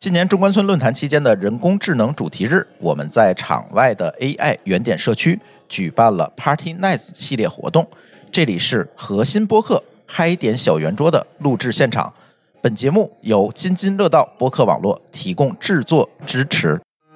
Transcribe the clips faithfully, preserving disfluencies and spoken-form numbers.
今年中关村论坛期间的人工智能主题日，我们在场外的 A I 原点社区举办了 Party Nights 系列活动。这里是核心播客嗨点小圆桌的录制现场。本节目由津津乐道播客网络提供制作支持。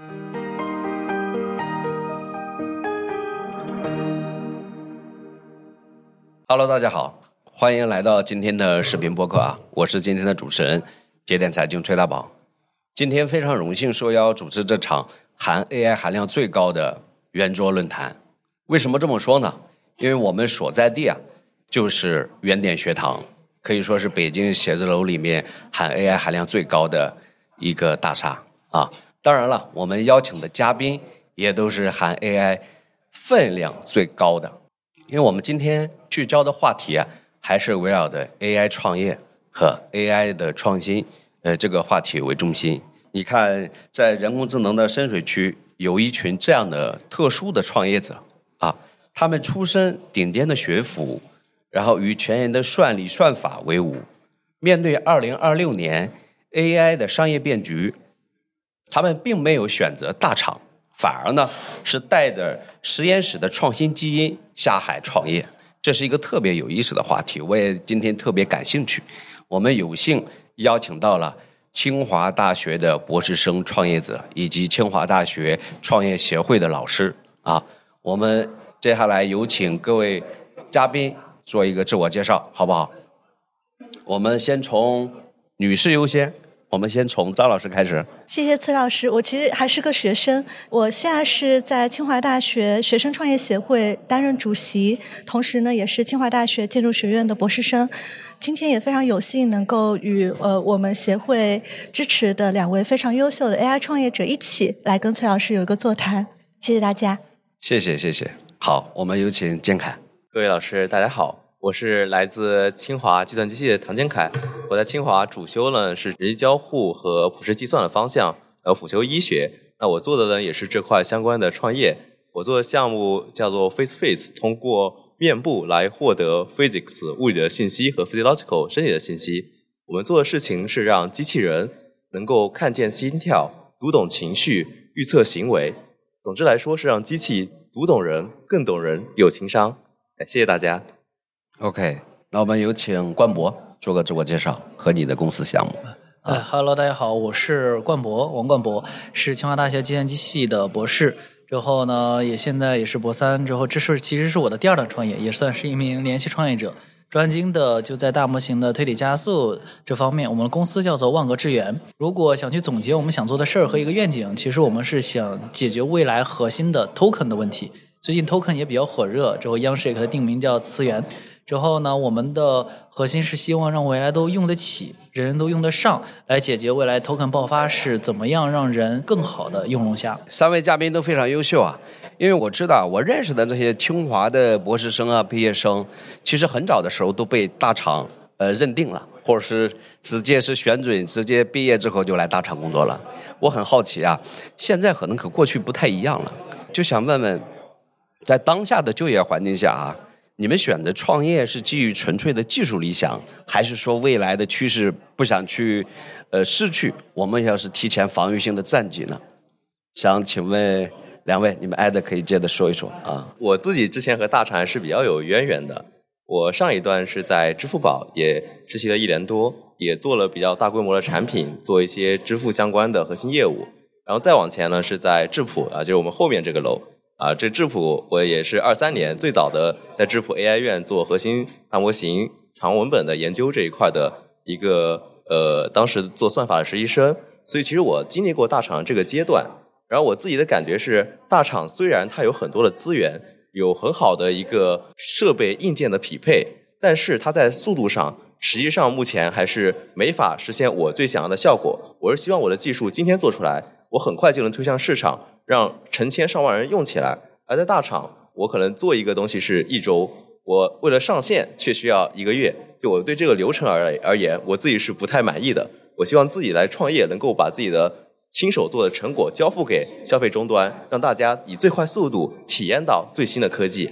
Hello， 大家好，欢迎来到今天的视频播客啊！我是今天的主持人节点财经崔大宝。今天非常荣幸受邀主持这场含 A I 含量最高的圆桌论坛。为什么这么说呢？因为我们所在地啊，就是原点学堂，可以说是北京写字楼里面含 A I 含量最高的一个大厦啊。当然了，我们邀请的嘉宾也都是含 A I 分量最高的。因为我们今天聚焦的话题啊，还是围绕的 A I 创业和 A I 的创新，呃，这个话题为中心。你看，在人工智能的深水区，有一群这样的特殊的创业者啊，他们出身顶尖的学府，然后与前沿的算力算法为伍。面对二零二六年 A I 的商业变局，他们并没有选择大厂，反而呢是带着实验室的创新基因下海创业。这是一个特别有意思的话题，我也今天特别感兴趣。我们有幸邀请到了清华大学的博士生创业者以及清华大学创业协会的老师啊。我们接下来有请各位嘉宾做一个自我介绍，好不好？我们先从女士优先。我们先从张老师开始。 谢谢崔老师，我其实还是个学生，我现在是在清华大学学生创业协会担任主席，同时呢也是清华大学建筑学院的博士生。今天也非常有幸能够与呃我们协会支持的两位非常优秀的 A I 创业者一起来跟崔老师有一个座谈。谢谢大家。 谢谢谢谢。好，我们有请建凯。 各位老师大家好，我是来自清华计算机系的唐建凯，我在清华主修呢是人机交互和普适计算的方向，还有辅修医学。那我做的呢也是这块相关的创业。我做的项目叫做 FaceFace， 通过面部来获得 physics 物理的信息和 physiological 身体的信息。我们做的事情是让机器人能够看见心跳、读懂情绪、预测行为。总之来说是让机器读懂人、更懂人、有情商。谢谢大家。 OK， 那我们有请冠博做个自我介绍和你的公司项目。 哎哈喽，大家好，我是冠博，王冠博，是清华大学计算机系的博士。之后呢，也现在也是博三。之后，这是其实是我的第二档创业，也算是一名联系创业者。专精的就在大模型的推理加速这方面。我们的公司叫做万格智源。如果想去总结我们想做的事儿和一个愿景，其实我们是想解决未来核心的 token 的问题。最近 token 也比较火热，之后央视也给它定名叫词源。之后呢，我们的核心是希望让未来都用得起，人人都用得上，来解决未来 token 爆发是怎么样让人更好的用龙虾。 三位嘉宾都非常优秀啊，因为我知道我认识的这些清华的博士生啊、毕业生，其实很早的时候都被大厂呃认定了，或者是直接是选准，直接毕业之后就来大厂工作了。我很好奇啊，现在可能和过去不太一样了，就想问问，在当下的就业环境下啊，你们选择创业是基于纯粹的技术理想，还是说未来的趋势不想去呃失去，我们要是提前防御性的战绩呢？想请问两位，你们挨着可以接着说一说啊。 我自己之前和大厂是比较有渊源的，我上一段是在支付宝也实习了一年多，也做了比较大规模的产品，做一些支付相关的核心业务。然后再往前呢是在智谱啊，就是我们后面这个楼。啊，这智谱我也是二三年最早的在智谱 A I 院做核心大模型长文本的研究这一块的一个呃，当时做算法的实习生，所以其实我经历过大厂这个阶段。然后我自己的感觉是，大厂虽然它有很多的资源，有很好的一个设备硬件的匹配，但是它在速度上实际上目前还是没法实现我最想要的效果。我是希望我的技术今天做出来，我很快就能推向市场，让成千上万人用起来。而在大厂，我可能做一个东西是一周，我为了上线却需要一个月。就我对这个流程而而言，我自己是不太满意的。我希望自己来创业，能够把自己的亲手做的成果交付给消费终端，让大家以最快速度体验到最新的科技。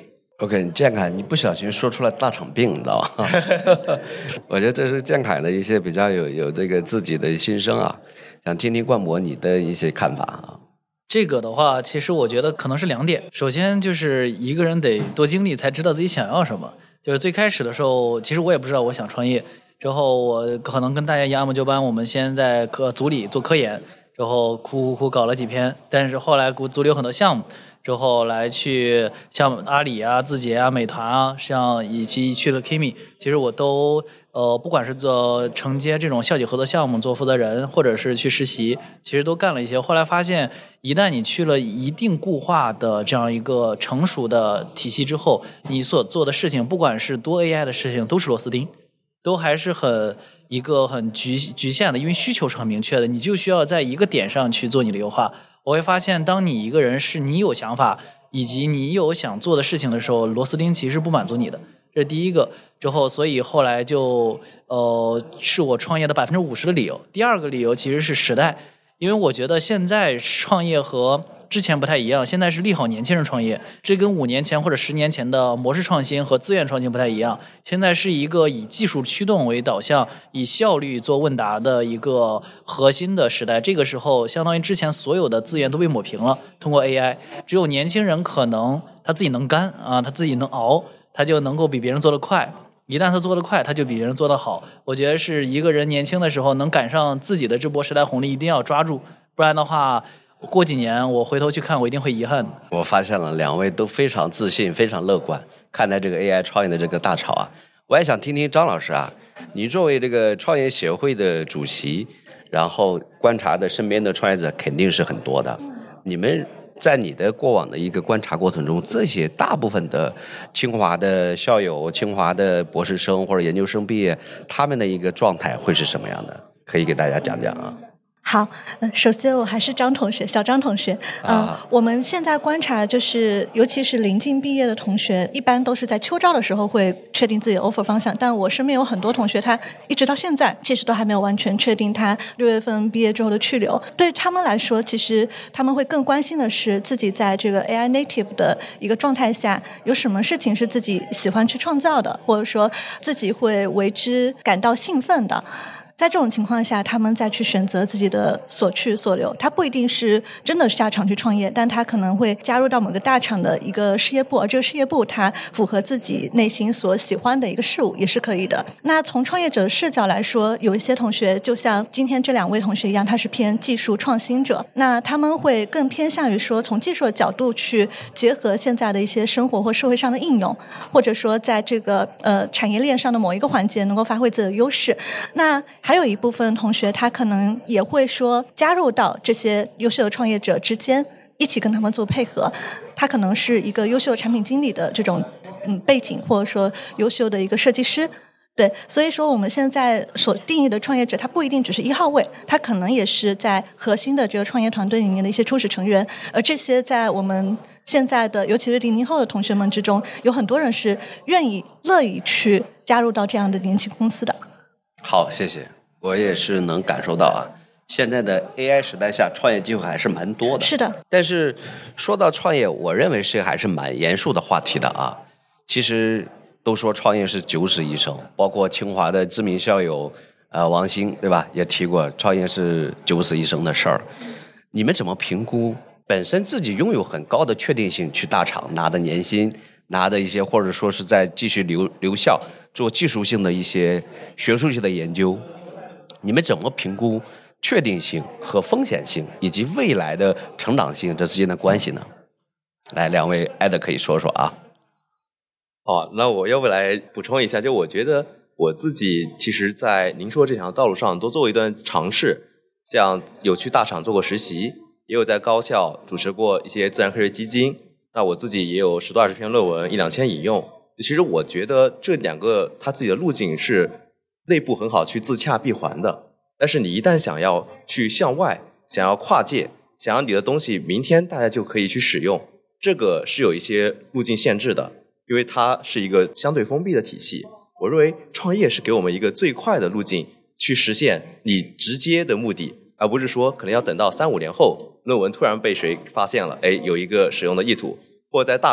OK， 建凯，你不小心说出了大场病，你知道吗？我觉得这是建凯的一些比较有有这个自己的心声啊，想听听冠博你的一些看法啊。 这个的话，其实我觉得可能是两点。首先就是一个人得多经历才知道自己想要什么。就是最开始的时候，其实我也不知道我想创业，之后我可能跟大家一样按部就班，我们先在科组里做科研，之后苦苦苦搞了几篇，但是后来组里有很多项目。之后来去像阿里啊、字节啊、美团啊，像以及去了 Kimi， 其实我都呃，不管是做承接这种校企合作项目做负责人，或者是去实习，其实都干了一些。后来发现，一旦你去了一定固化的这样一个成熟的体系之后，你所做的事情，不管是多 A I 的事情，都是螺丝钉，都还是很一个很局局限的，因为需求是很明确的，你就需要在一个点上去做你的优化。我会发现，当你一个人是你有想法以及你有想做的事情的时候，螺丝钉其实不满足你的，这是第一个。之后，所以后来就呃是我创业的百分之五十的理由。第二个理由其实是时代，因为我觉得现在创业和之前不太一样，现在是利好年轻人创业，这跟五年前或者十年前的模式创新和资源创新不太一样。现在是一个以技术驱动为导向，以效率做问答的一个核心的时代。这个时候，相当于之前所有的资源都被抹平了，通过 A I， 只有年轻人可能他自己能干啊，他自己能熬，他就能够比别人做得快。一旦他做得快，他就比别人做得好。我觉得是一个人年轻的时候能赶上自己的这波时代红利，一定要抓住，不然的话过几年我回头去看，我一定会遗憾。 我发现了两位都非常自信，非常乐观看待这个 A I 创业的这个大潮啊。我也想听听张老师啊，你作为这个创业协会的主席，然后观察的身边的创业者肯定是很多的，你们在你的过往的一个观察过程中，这些大部分的清华的校友、清华的博士生或者研究生毕业，他们的一个状态会是什么样的？可以给大家讲讲啊。 好，呃，首先我还是张同学，小张同学。嗯、呃啊，我们现在观察就是，尤其是临近毕业的同学，一般都是在秋招的时候会确定自己的 offer 方向。但我身边有很多同学，他一直到现在其实都还没有完全确定他六月份毕业之后的去留。对他们来说，其实他们会更关心的是自己在这个 A I native 的一个状态下，有什么事情是自己喜欢去创造的，或者说自己会为之感到兴奋的。在这种情况下，他们再去选择自己的所去所留，他不一定是真的下厂去创业，但他可能会加入到某个大厂的一个事业部，而这个事业部它符合自己内心所喜欢的一个事物也是可以的。那从创业者的视角来说，有一些同学就像今天这两位同学一样，他是偏技术创新者，那他们会更偏向于说从技术的角度去结合现在的一些生活或社会上的应用，或者说在这个呃产业链上的某一个环节能够发挥自己的优势。那还有一部分同学他可能也会说加入到这些优秀的创业者之间，一起跟他们做配合，他可能是一个优秀的产品经理的这种嗯背景，或者说优秀的一个设计师。对，所以说我们现在所定义的创业者，他不一定只是一号位，他可能也是在核心的这个创业团队里面的一些初始成员，而这些在我们现在的尤其是零零后的同学们之中，有很多人是愿意乐意去加入到这样的年轻公司的。 好，谢谢。我也是能感受到啊，现在的 A I 时代下，创业机会还是蛮多的。 是的。但是说到创业，我认为是还是蛮严肃的话题的啊。其实都说创业是九死一生，包括清华的知名校友呃王兴，对吧？也提过创业是九死一生的事儿。你们怎么评估本身自己拥有很高的确定性，去大厂拿的年薪，拿的一些或者说是在继续留留校做技术性的一些学术性的研究？你们怎么评估确定性和风险性以及未来的成长性这之间的关系呢？来，两位艾德可以说说啊。 哦，那我要不来补充一下，就我觉得我自己其实在您说这条道路上都做过一段尝试，像有去大厂做过实习，也有在高校主持过一些自然科学基金，那我自己也有十多二十篇论文，一两千引用。其实我觉得这两个他自己的路径是内部很好去自洽闭环的，但是你一旦想要去向外，想要跨界，想要你的东西明天大家就可以去使用，这个是有一些路径限制的，因为它是一个相对封闭的体系。我认为创业是给我们一个最快的路径去实现你直接的目的，而不是说可能要等到三五年后论文突然被谁发现了，哎，有一个使用的意图，或者在大厂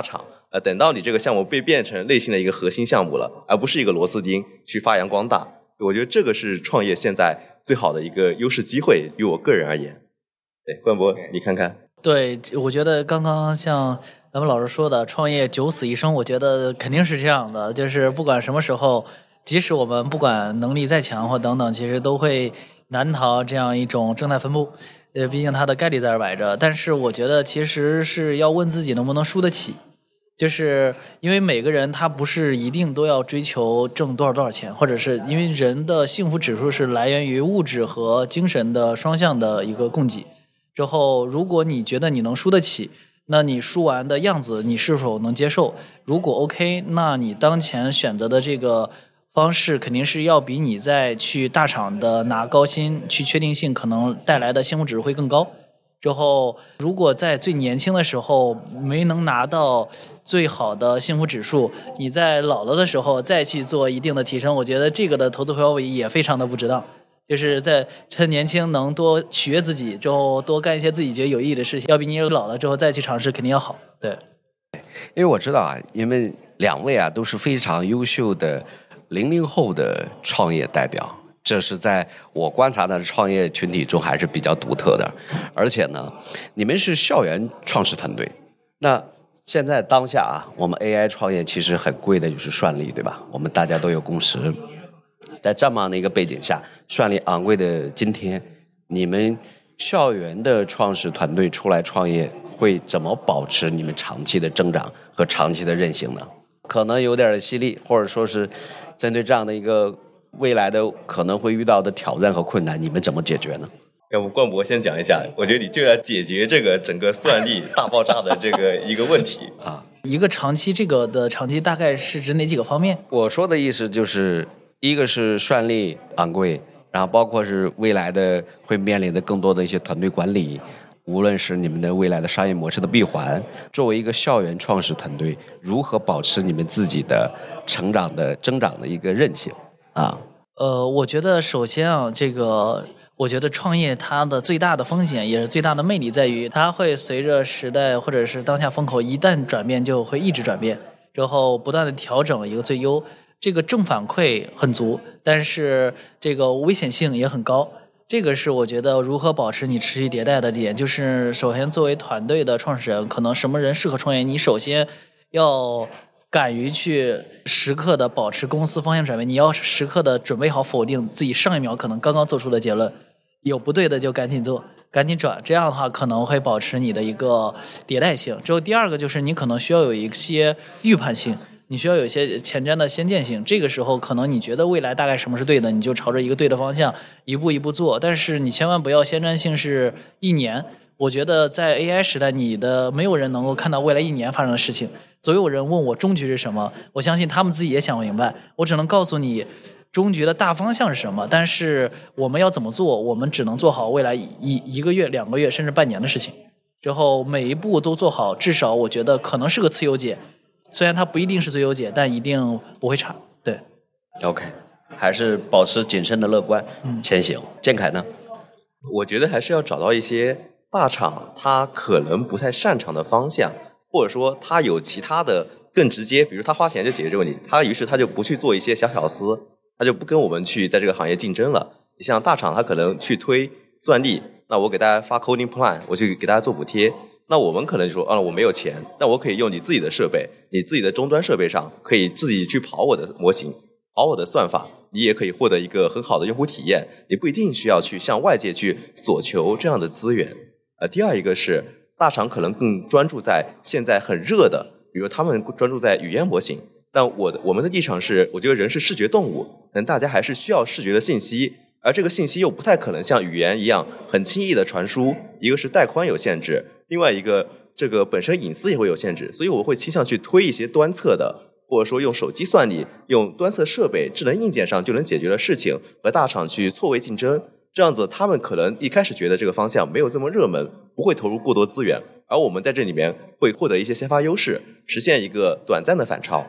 呃，等到你这个项目被变成类型的一个核心项目了，而不是一个螺丝钉去发扬光大，我觉得这个是创业现在最好的一个优势机会，于我个人而言。对，冠博，你看看。 对，我觉得刚刚像咱们老师说的，创业九死一生，我觉得肯定是这样的，就是不管什么时候，即使我们不管能力再强或等等，其实都会难逃这样一种正态分布。呃，毕竟它的概率在这儿摆着。但是我觉得其实是要问自己能不能输得起，就是因为每个人他不是一定都要追求挣多少多少钱，或者是因为人的幸福指数是来源于物质和精神的双向的一个供给。之后，如果你觉得你能输得起，那你输完的样子你是否能接受？如果 OK， 那你当前选择的这个方式肯定是要比你在去大厂的拿高薪去确定性可能带来的幸福指数会更高。之后，如果在最年轻的时候没能拿到最好的幸福指数，你在老了的时候再去做一定的提升，我觉得这个的投资回报比也非常的不值当。就是在趁年轻能多取悦自己，之后多干一些自己觉得有意义的事情，要比你老了之后再去尝试肯定要好。对， 因为我知道啊，你们两位啊都是非常优秀的零零后的创业代表，这是在我观察的创业群体中还是比较独特的。而且呢，你们是校园创始团队，那现在当下啊，我们 A I 创业其实很贵的就是算力，对吧？我们大家都有共识。在这么样的一个背景下，算力昂贵的今天，你们校园的创始团队出来创业，会怎么保持你们长期的增长和长期的韧性呢？可能有点犀利，或者说是针对这样的一个未来的可能会遇到的挑战和困难，你们怎么解决呢？ 要不冠博先讲一下，我觉得你就要解决这个整个算力大爆炸的这个一个问题啊。 一个长期，这个的长期大概是指哪几个方面？ 我说的意思就是，一个是算力昂贵，然后包括是未来的会面临的更多的一些团队管理，无论是你们的未来的商业模式的闭环，作为一个校园创始团队，如何保持你们自己的成长的增长的一个韧性啊？ 呃，我觉得首先啊，这个我觉得创业它的最大的风险也是最大的魅力在于，它会随着时代或者是当下风口一旦转变，就会一直转变，之后不断的调整一个最优。这个正反馈很足，但是这个危险性也很高。这个是我觉得如何保持你持续迭代的点，就是首先作为团队的创始人，可能什么人适合创业，你首先要敢于去时刻的保持公司方向转变，你要时刻的准备好否定自己上一秒可能刚刚做出的结论，有不对的就赶紧做，赶紧转，这样的话可能会保持你的一个迭代性。之后第二个就是你可能需要有一些预判性，你需要有一些前瞻的先见性，这个时候可能你觉得未来大概什么是对的，你就朝着一个对的方向一步一步做，但是你千万不要先瞻性是一年。我觉得在 A I 时代，你的没有人能够看到未来一年发生的事情，总有人问我终局是什么，我相信他们自己也想明白，我只能告诉你终局的大方向是什么，但是我们要怎么做，我们只能做好未来一一个月、两个月甚至半年的事情，之后每一步都做好，至少我觉得可能是个次优解，虽然它不一定是最优解，但一定不会差。对 ，OK， 还是保持谨慎的乐观前行。建凯呢？ 我觉得还是要找到一些大厂他可能不太擅长的方向，或者说他有其他的更直接，比如他花钱就解决这个问题，他于是他就不去做一些小巧思，他就不跟我们去在这个行业竞争了。你像大厂他可能去推算力，那我给大家发 coding plan， 我去给大家做补贴，那我们可能就说啊，我没有钱，但我可以用你自己的设备，你自己的终端设备上可以自己去跑我的模型，跑我的算法，你也可以获得一个很好的用户体验，你不一定需要去向外界去索求这样的资源。呃，第二一个是大厂可能更专注在现在很热的，比如他们专注在语言模型，但我的我们的立场是，我觉得人是视觉动物，可能大家还是需要视觉的信息，而这个信息又不太可能像语言一样很轻易的传输，一个是带宽有限制，另外一个这个本身隐私也会有限制，所以我会倾向去推一些端侧的，或者说用手机算力、用端侧设备、智能硬件上就能解决的事情，和大厂去错位竞争。这样子他们可能一开始觉得这个方向没有这么热门，不会投入过多资源，而我们在这里面会获得一些先发优势，实现一个短暂的反超。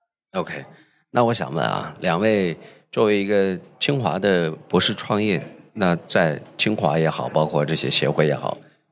OK， 那我想问啊，两位作为一个清华的博士创业，那在清华也好，包括这些协会也好，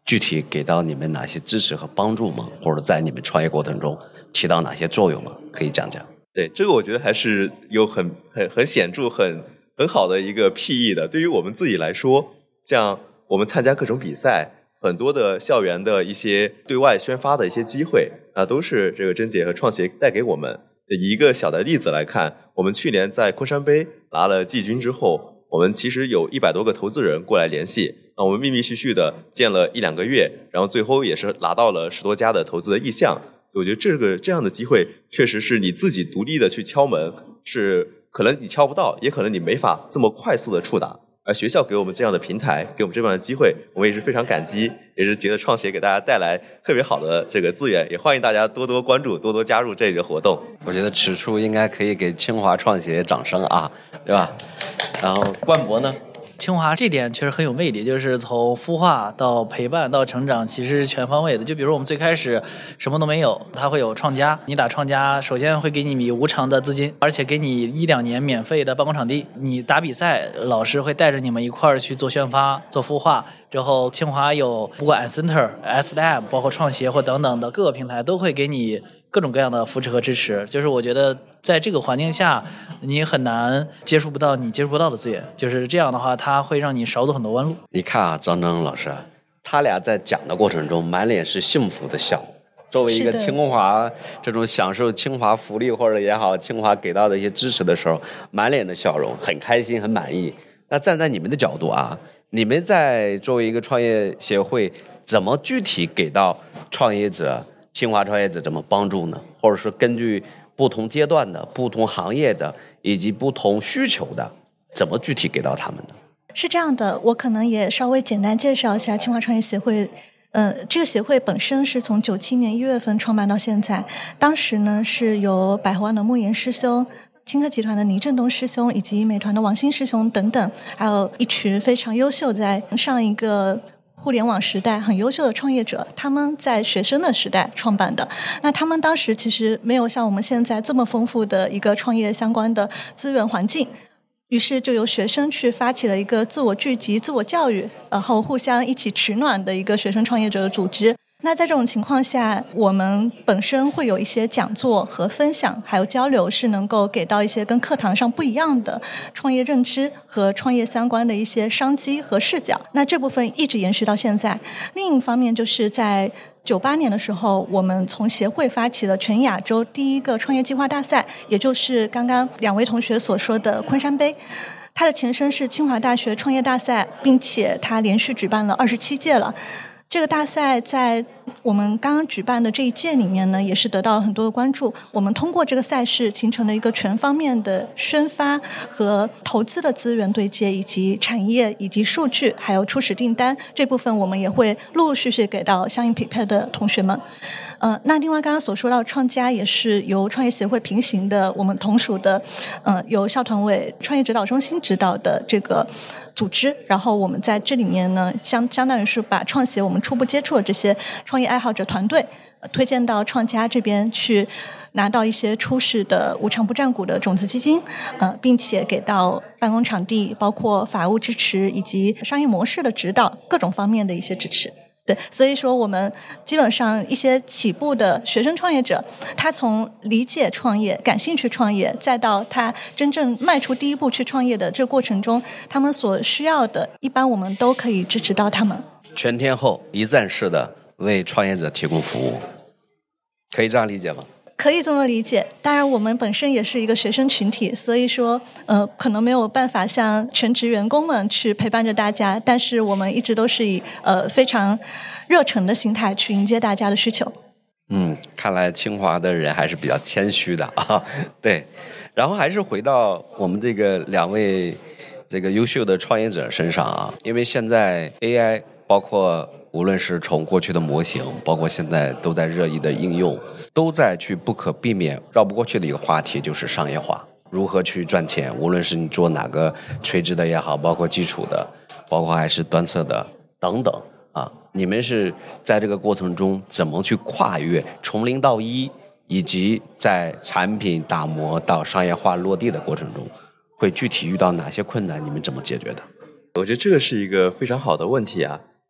具体给到你们哪些支持和帮助吗？或者在你们创业过程中起到哪些作用吗？可以讲讲。 对，这个我觉得还是有很很很显著、很很好的一个裨益的。对于我们自己来说，像我们参加各种比赛，很多的校园的一些对外宣发的一些机会啊，都是这个甄姐和创协带给我们。以一个小的例子来看，我们去年在昆山杯拿了季军之后，我们其实有一百多个投资人过来联系，那我们密密续续的见了一两个月，然后最后也是拿到了十多家的投资的意向。我觉得这个这样的机会确实是你自己独立的去敲门，是可能你敲不到，也可能你没法这么快速的触达。而学校给我们这样的平台，给我们这样的机会，我们也是非常感激，也是觉得创协给大家带来特别好的这个资源，也欢迎大家多多关注，多多加入这个活动。 我觉得此处应该可以给清华创协掌声啊，对吧？然后冠博呢？ 清华这点确实很有魅力，就是从孵化到陪伴到成长，其实是全方位的。就比如我们最开始什么都没有，它会有创家，你打创家，首先会给你无偿的资金，而且给你一两年免费的办公场地。你打比赛，老师会带着你们一块儿去做宣发、做孵化。之后清华有不管 Center、S Lab， 包括创协或等等的各个平台，都会给你各种各样的扶持和支持。就是我觉得在这个环境下，你很难接触不到你接触不到的资源，就是这样的话，它会让你少走很多弯路。 你看啊，张征老师啊，他俩在讲的过程中，满脸是幸福的笑。作为一个清华这种享受清华福利或者也好，清华给到的一些支持的时候，满脸的笑容，很开心，很满意。那站在你们的角度啊，你们在作为一个创业协会，怎么具体给到创业者、清华创业者怎么帮助呢？或者说根据不同阶段的、不同行业的以及不同需求的，怎么具体给到他们呢？ 是这样的，我可能也稍微简单介绍一下清华创业协会。呃，这个协会本身是从九七年一月份创办到现在，当时呢是由百合湾的莫言师兄、青科集团的倪振东师兄以及美团的王兴师兄等等，还有一群非常优秀在上一个互联网时代很优秀的创业者，他们在学生的时代创办的。那他们当时其实没有像我们现在这么丰富的一个创业相关的资源环境，于是就由学生去发起了一个自我聚集、自我教育，然后互相一起取暖的一个学生创业者的组织。那在这种情况下，我们本身会有一些讲座和分享还有交流，是能够给到一些跟课堂上不一样的创业认知和创业相关的一些商机和视角。那这部分一直延续到现在。另一方面就是在九八年的时候，我们从协会发起了全亚洲第一个创业计划大赛，也就是刚刚两位同学所说的昆山杯。它的前身是清华大学创业大赛，并且它连续举办了二十七届了。这个大赛在我们刚刚举办的这一届里面呢，也是得到了很多的关注。我们通过这个赛事形成了一个全方面的宣发和投资的资源对接，以及产业以及数据还有初始订单这部分，我们也会陆陆续续给到相应匹配的同学们。呃，那另外刚刚所说到创家也是由创业协会平行的，我们同属的呃由校团委创业指导中心指导的这个组织，然后我们在这里面呢相相当于是把创协我们初步接触的这些创业爱好者团队、呃、推荐到创家这边去，拿到一些初始的无偿不占股的种子基金，呃，并且给到办公场地，包括法务支持以及商业模式的指导，各种方面的一些支持。对，所以说我们基本上一些起步的学生创业者，他从理解创业、感兴趣创业，再到他真正迈出第一步去创业的这个过程中，他们所需要的，一般我们都可以支持到他们。 全天候一站式的为创业者提供服务，可以这样理解吗？ 可以这么理解，当然我们本身也是一个学生群体，所以说呃，可能没有办法像全职员工们去陪伴着大家，但是我们一直都是以呃非常热忱的心态去迎接大家的需求。 嗯，看来清华的人还是比较谦虚的啊。对，然后还是回到我们这个两位这个优秀的创业者身上啊，因为现在 A I 包括无论是从过去的模型，包括现在都在热议的应用，都在去不可避免绕不过去的一个话题，就是商业化，如何去赚钱，无论是你做哪个垂直的也好，包括基础的，包括还是端侧的等等啊，你们是在这个过程中怎么去跨越从零到一，以及在产品打磨到商业化落地的过程中，会具体遇到哪些困难，你们怎么解决的？ 我觉得这个是一个非常好的问题啊。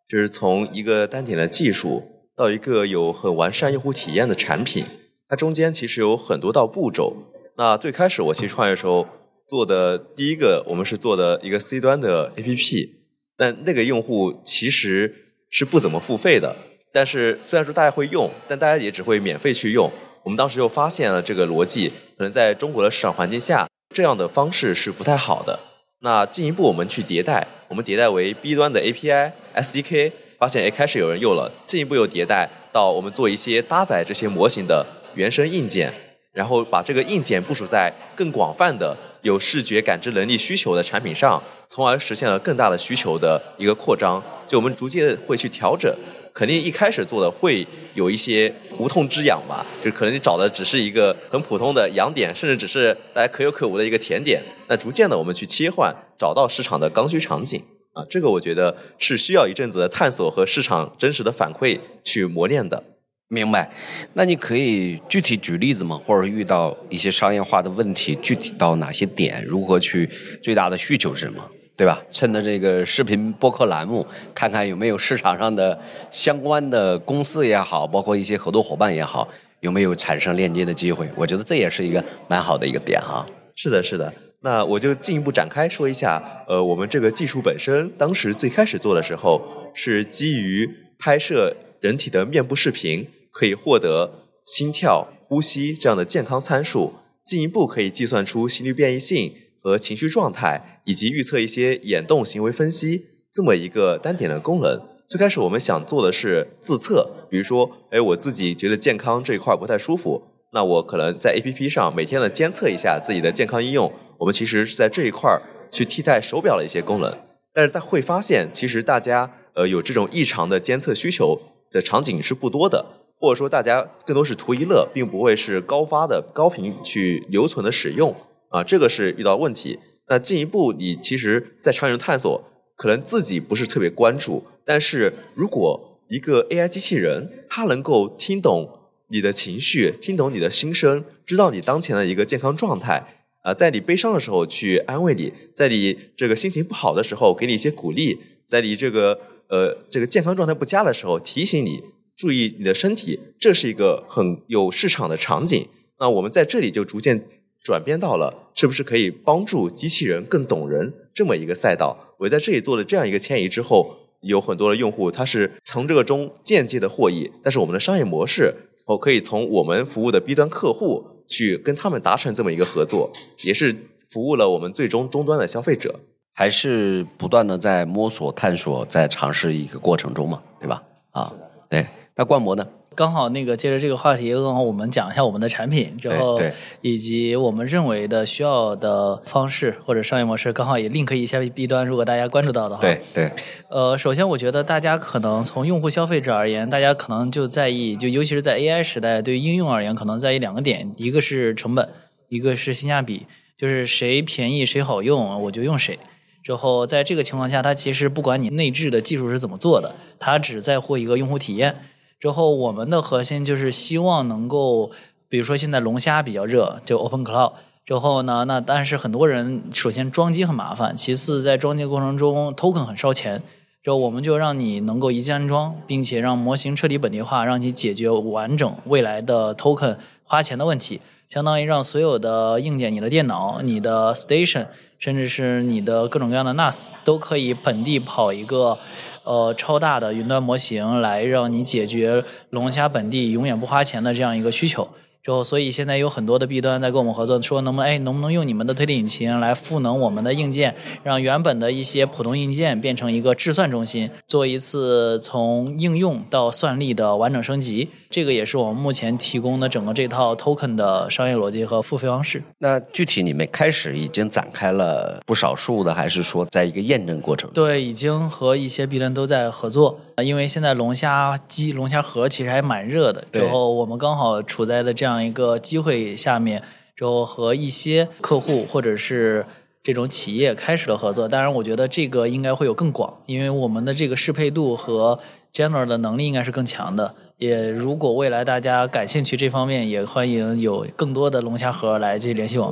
就是从一个单点的技术到一个有很完善用户体验的产品，它中间其实有很多道步骤。那最开始我其实创业的时候做的第一个，我们是做的一个 C 端的 A P P， 但那个用户其实是不怎么付费的，但是虽然说大家会用，但大家也只会免费去用。我们当时就发现了这个逻辑，可能在中国的市场环境下，这样的方式是不太好的。那进一步我们去迭代，我们迭代为 B 端的 A P I、S D K， 发现诶开始有人用了，进一步又迭代到我们做一些搭载这些模型的原生硬件，然后把这个硬件部署在更广泛的有视觉感知能力需求的产品上，从而实现了更大的需求的一个扩张。就我们逐渐会去调整，肯定一开始做的会有一些无痛之痒吧，就可能你找的只是一个很普通的痒点，甚至只是大家可有可无的一个甜点。那逐渐的我们去切换，找到市场的刚需场景啊，这个我觉得是需要一阵子的探索和市场真实的反馈去磨练的。 明白。那你可以具体举例子吗？或者遇到一些商业化的问题，具体到哪些点，如何去最大的需求是什么？对吧？趁着这个视频播客栏目，看看有没有市场上的相关的公司也好，包括一些合作伙伴也好，有没有产生链接的机会？我觉得这也是一个蛮好的一个点哈。 是的，是的。那我就进一步展开说一下，呃，我们这个技术本身，当时最开始做的时候，是基于拍摄人体的面部视频，可以获得心跳、呼吸这样的健康参数，进一步可以计算出心率变异性和情绪状态，以及预测一些眼动行为分析，这么一个单点的功能。最开始我们想做的是自测，比如说，哎，我自己觉得健康这一块不太舒服，那我可能在 A P P 上每天的监测一下自己的健康应用，我们其实是在这一块去替代手表的一些功能。但是大家会发现，其实大家呃有这种异常的监测需求的场景是不多的，或者说大家更多是图一乐，并不会是高发的高频去留存的使用啊，这个是遇到问题。那进一步你其实在长远探索，可能自己不是特别关注，但是如果一个 A I 机器人它能够听懂你的情绪，听懂你的心声，知道你当前的一个健康状态啊、呃，在你悲伤的时候去安慰你，在你这个心情不好的时候给你一些鼓励，在你这个呃这个健康状态不佳的时候提醒你注意你的身体，这是一个很有市场的场景。那我们在这里就逐渐转变到了是不是可以帮助机器人更懂人这么一个赛道。我在这里做了这样一个迁移之后，有很多的用户他是从这个中间接的获益，但是我们的商业模式我可以从我们服务的 B 端客户去跟他们达成这么一个合作，也是服务了我们最终终端的消费者。 还是不断的在摸索探索，在尝试一个过程中嘛，对吧？啊，对。那冠博呢？ 刚好那个接着这个话题，刚好我们讲一下我们的产品之后，以及我们认为的需要的方式或者商业模式，刚好也 link 一下 B 端，如果大家关注到的话。 对对。 呃，首先我觉得大家可能从用户消费者而言，大家可能就在意，就尤其是在 A I 时代，对于应用而言，可能在意两个点，一个是成本，一个是性价比，就是谁便宜谁好用，我就用谁。之后在这个情况下，它其实不管你内置的技术是怎么做的，它只在乎一个用户体验。之后我们的核心就是希望能够，比如说现在龙虾比较热，就 Open Cloud 之后呢，那但是很多人首先装机很麻烦，其次在装机过程中 token 很烧钱，之后我们就让你能够一键安装，并且让模型彻底本地化，让你解决完整未来的 token 花钱的问题，相当于让所有的硬件，你的电脑、你的 station， 甚至是你的各种各样的 N A S 都可以本地跑一个呃，超大的云端模型来让你解决龙虾本地永远不花钱的这样一个需求。之后，所以现在有很多的 B 端在跟我们合作，说能不能哎，能不能用你们的推理引擎来赋能我们的硬件，让原本的一些普通硬件变成一个智算中心，做一次从应用到算力的完整升级。这个也是我们目前提供的整个这套 token 的商业逻辑和付费方式。 那具体你们开始已经展开了不少数的，还是说在一个验证过程？ 对，已经和一些 B 端都在合作。因为现在龙虾机、龙虾盒其实还蛮热的，之后我们刚好处在的这样一个机会下面，之后和一些客户或者是这种企业开始了合作。当然我觉得这个应该会有更广，因为我们的这个适配度和 General 的能力应该是更强的。也如果未来大家感兴趣这方面，也欢迎有更多的龙虾盒来去联系我们。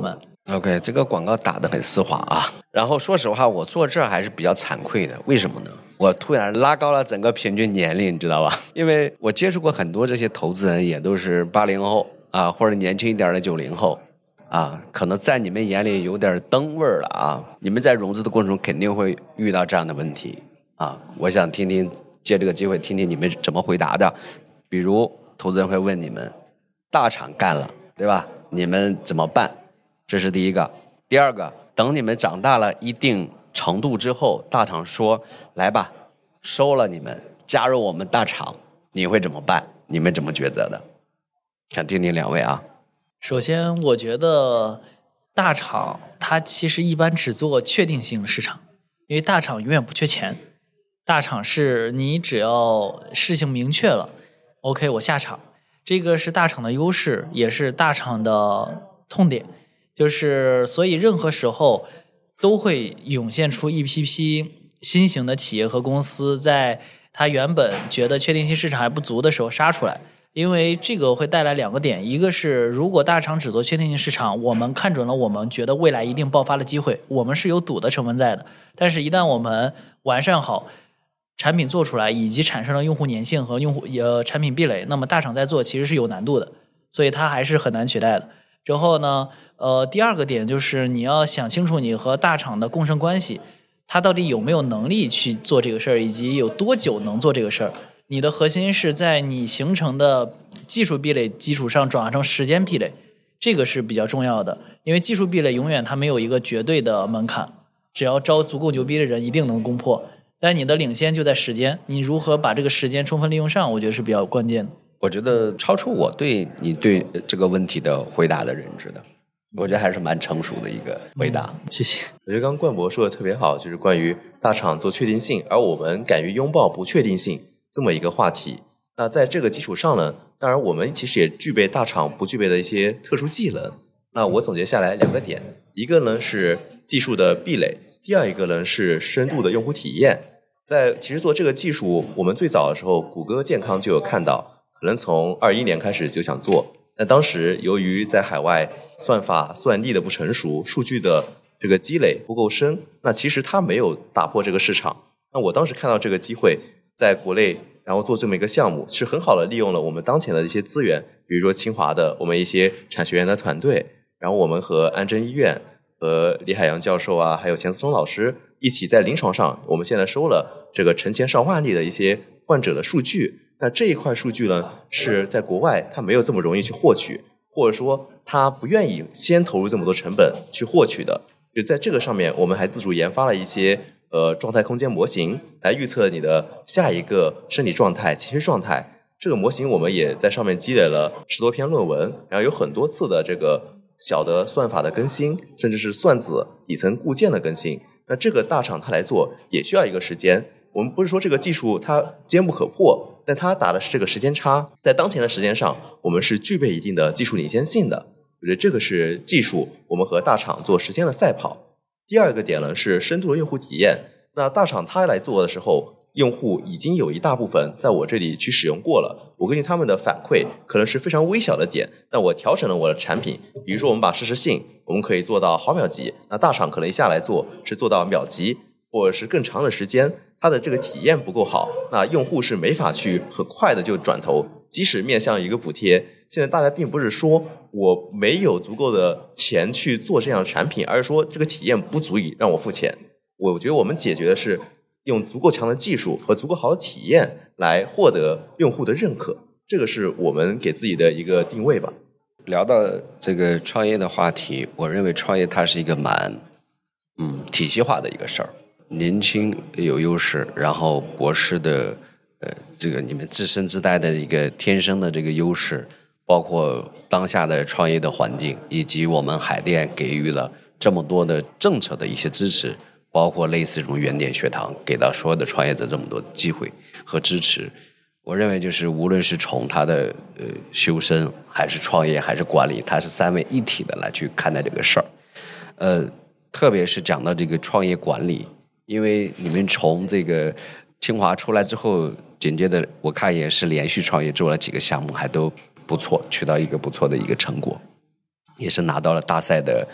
OK， 这个广告打得很丝滑啊。然后说实话，我做这儿还是比较惭愧的，为什么呢？我突然拉高了整个平均年龄，你知道吧？因为我接触过很多这些投资人，也都是八零后啊，或者年轻一点的九零后啊，可能在你们眼里有点灯味儿了啊。你们在融资的过程中肯定会遇到这样的问题啊。我想听听，借这个机会听听你们怎么回答的。比如投资人会问你们，大厂干了，对吧？你们怎么办？这是第一个。第二个，等你们长大了一定程度之后，大厂说来吧，收了你们，加入我们大厂，你会怎么办？你们怎么抉择的？想听听两位啊。 首先，我觉得大厂它其实一般只做确定性市场，因为大厂永远不缺钱。大厂是你只要事情明确了 ，OK， 我下场，这个是大厂的优势，也是大厂的痛点。就是所以任何时候都会涌现出一批批新型的企业和公司，在它原本觉得确定性市场还不足的时候杀出来。因为这个会带来两个点，一个是如果大厂只做确定性市场，我们看准了我们觉得未来一定爆发的机会，我们是有赌的成分在的。但是一旦我们完善好产品做出来，以及产生了用户粘性和用户呃产品壁垒，那么大厂在做其实是有难度的，所以它还是很难取代的。之后呢，呃，第二个点就是你要想清楚你和大厂的共生关系，它到底有没有能力去做这个事儿，以及有多久能做这个事儿。你的核心是在你形成的技术壁垒基础上转化成时间壁垒，这个是比较重要的。因为技术壁垒永远它没有一个绝对的门槛，只要招足够牛逼的人一定能攻破。但你的领先就在时间，你如何把这个时间充分利用上，我觉得是比较关键的。 我觉得超出我对你对这个问题的回答的认知的，我觉得还是蛮成熟的一个回答。 嗯、谢谢。 我觉得刚刚冠博说的特别好，就是关于大厂做确定性，而我们敢于拥抱不确定性这么一个话题。那在这个基础上呢，当然我们其实也具备大厂不具备的一些特殊技能。那我总结下来两个点，一个呢是技术的壁垒，第二一个呢是深度的用户体验。在其实做这个技术，我们最早的时候，谷歌健康就有看到，可能从二一年开始就想做，但当时由于在海外算法算力的不成熟，数据的这个积累不够深，那其实它没有打破这个市场。那我当时看到这个机会，在国内然后做这么一个项目，是很好的利用了我们当前的一些资源，比如说清华的我们一些产学研的团队，然后我们和安贞医院和李海洋教授啊，还有钱思聪老师一起在临床上，我们现在收了这个成千上万例的一些患者的数据。那这一块数据呢，是在国外它没有这么容易去获取，或者说它不愿意先投入这么多成本去获取的。就在这个上面，我们还自主研发了一些呃状态空间模型，来预测你的下一个身体状态、情绪状态。这个模型我们也在上面积累了十多篇论文，然后有很多次的这个小的算法的更新，甚至是算子底层固件的更新。那这个大厂它来做也需要一个时间。我们不是说这个技术它坚不可破，但它打的是这个时间差，在当前的时间上，我们是具备一定的技术领先性的。我觉得这个是技术，我们和大厂做时间的赛跑。第二个点呢是深度的用户体验。那大厂它来做的时候，用户已经有一大部分在我这里去使用过了，我根据他们的反馈，可能是非常微小的点，但我调整了我的产品。比如说我们把实时性，我们可以做到毫秒级，那大厂可能一下来做是做到秒级，或者是更长的时间。它的这个体验不够好，那用户是没法去很快的就转头。即使面向一个补贴，现在大家并不是说我没有足够的钱去做这样的产品，而是说这个体验不足以让我付钱。我觉得我们解决的是用足够强的技术和足够好的体验来获得用户的认可，这个是我们给自己的一个定位吧。 聊到这个创业的话题，我认为创业它是一个蛮嗯体系化的一个事儿。年轻有优势，然后博士的呃这个你们自身自带的一个天生的这个优势，包括当下的创业的环境，以及我们海淀给予了这么多的政策的一些支持，包括类似这种原点学堂给到所有的创业者这么多机会和支持。我认为就是无论是从他的呃修身还是创业还是管理，它是三位一体的来去看待这个事儿。呃特别是讲到这个创业管理，因为你们从这个清华出来之后，紧接着我看也是连续创业做了几个项目，还都不错，取到一个不错的一个成果，也是拿到了大赛的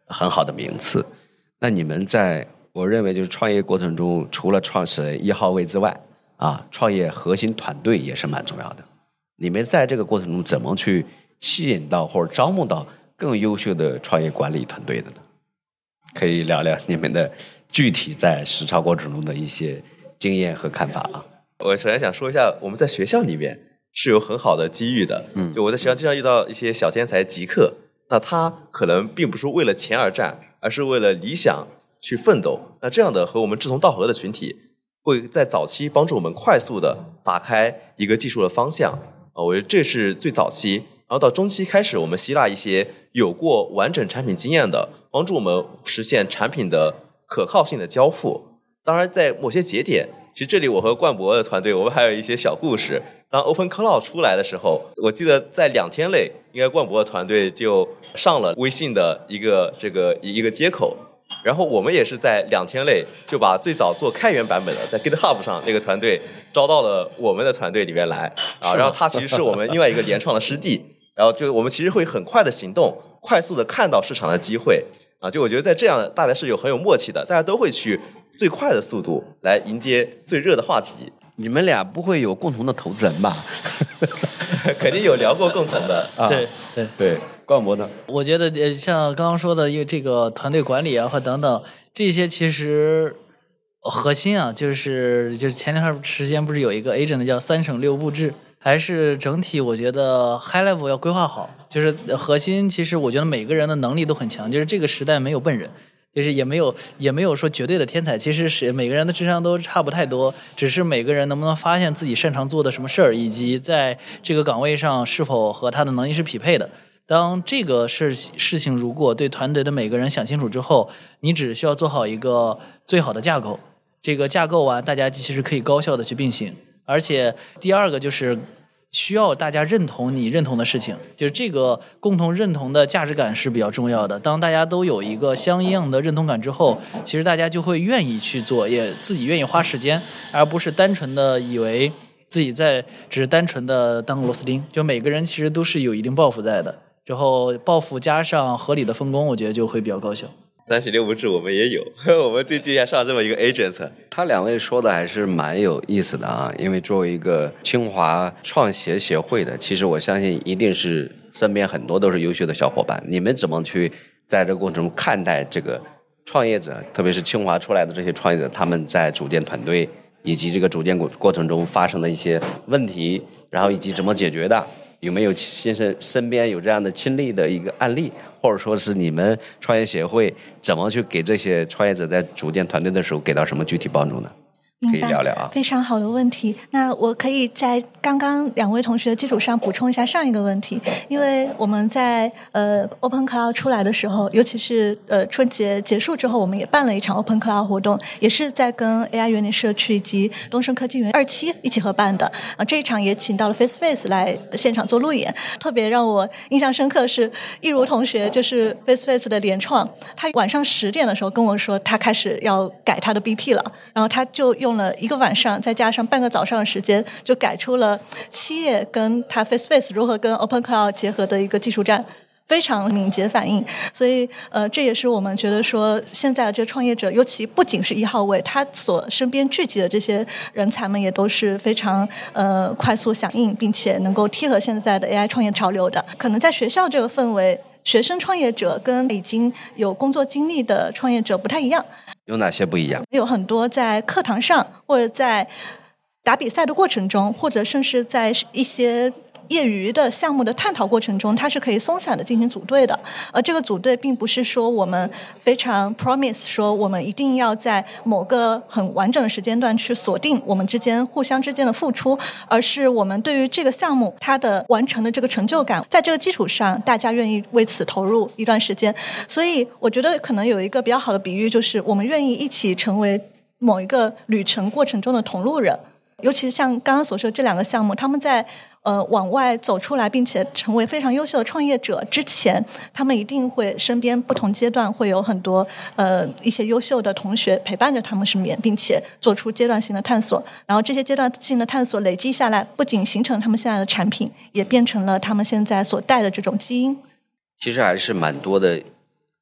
很好的名次。那你们在我认为就是创业过程中，除了创始人一号位之外啊，创业核心团队也是蛮重要的。你们在这个过程中怎么去吸引到或者招募到更优秀的创业管理团队的呢？可以聊聊你们的具体在实操过程中的一些经验和看法啊。 我首先想说一下，我们在学校里面是有很好的机遇的。嗯，就我在学校经常遇到一些小天才极客，那他可能并不是为了钱而战，而是为了理想去奋斗。那这样的和我们志同道合的群体，会在早期帮助我们快速的打开一个技术的方向。啊，我觉得这是最早期。然后到中期开始，我们吸纳一些有过完整产品经验的，帮助我们实现产品的可靠性的交付。当然，在某些节点，其实这里我和冠博的团队，我们还有一些小故事。当 Open Cloud 出来的时候，我记得在两天内，应该冠博的团队就上了微信的一个这个一个接口，然后我们也是在两天内就把最早做开源版本的在 GitHub 上那个团队招到了我们的团队里面来啊，然后他其实是我们另外一个联创的师弟，然后就我们其实会很快的行动，快速的看到市场的机会啊，就我觉得在这样大家是有很有默契的，大家都会去最快的速度来迎接最热的话题。 你们俩不会有共同的投资人吧？ 肯定有聊过共同的啊。 对对对，冠博呢？ 我觉得呃，像刚刚说的，因为这个团队管理啊和等等这些，其实核心啊，就是就是前段时间不是有一个 agent 叫三省六部制，还是整体我觉得 high level 要规划好。就是核心，其实我觉得每个人的能力都很强，就是这个时代没有笨人。就是也没有也没有说绝对的天才，其实是每个人的智商都差不太多，只是每个人能不能发现自己擅长做的什么事儿，以及在这个岗位上是否和他的能力是匹配的。当这个事事情如果对团队的每个人想清楚之后，你只需要做好一个最好的架构，这个架构完，大家其实可以高效的去并行。而且第二个就是需要大家认同你认同的事情，就是这个共同认同的价值感是比较重要的。当大家都有一个相应的认同感之后，其实大家就会愿意去做，也自己愿意花时间，而不是单纯的以为自己在只是单纯的当螺丝钉。就每个人其实都是有一定抱负在的，之后抱负加上合理的分工，我觉得就会比较高效。 三省六部制我们也有，我们最近还上这么一个 agent。 他两位说的还是蛮有意思的啊，因为作为一个清华创协协会的，其实我相信一定是身边很多都是优秀的小伙伴。你们怎么去在这个过程中看待这个创业者，特别是清华出来的这些创业者，他们在组建团队以及这个组建过程中发生的一些问题，然后以及怎么解决的？有没有先生身边有这样的亲历的一个案例，或者说是你们创业协会怎么去给这些创业者在组建团队的时候给到什么具体帮助呢？可以聊聊啊。 非常好的问题。那我可以在刚刚两位同学的基础上补充一下上一个问题，因为我们在呃 Open Cloud 出来的时候，尤其是呃春节结束之后，我们也办了一场 Open Cloud 活动，也是在跟 A I 园林社区以及东升科技园二期一起合办的啊。这一场也请到了 Face Face 来现场做路演，特别让我印象深刻是一如同学，就是 Face Face 的联创，他晚上十点的时候跟我说他开始要改他的 B P 了，然后他就用了一个晚上再加上半个早上的时间，就改出了企业跟他 Face Face 如何跟 Open Cloud 结合的一个技术栈，非常敏捷反应。所以呃，这也是我们觉得说现在的这个创业者，尤其不仅是一号位，他所身边聚集的这些人才们也都是非常呃快速响应，并且能够贴合现在的 A I 创业潮流的。可能在学校这个氛围，学生创业者跟已经有工作经历的创业者不太一样。 有哪些不一样？ 有很多在课堂上，或者在打比赛的过程中，或者甚至在一些业余的项目的探讨过程中，它是可以松散的进行组队的。而这个组队并不是说我们非常 promise 说我们一定要在某个很完整的时间段去锁定我们之间互相之间的付出，而是我们对于这个项目它的完成的这个成就感，在这个基础上大家愿意为此投入一段时间。所以我觉得可能有一个比较好的比喻，就是我们愿意一起成为某一个旅程过程中的同路人。尤其像刚刚所说这两个项目，他们在呃往外走出来并且成为非常优秀的创业者之前，他们一定会身边不同阶段会有很多呃一些优秀的同学陪伴着他们身边，并且做出阶段性的探索。然后这些阶段性的探索累积下来，不仅形成他们现在的产品，也变成了他们现在所带的这种基因。 其实还是蛮多的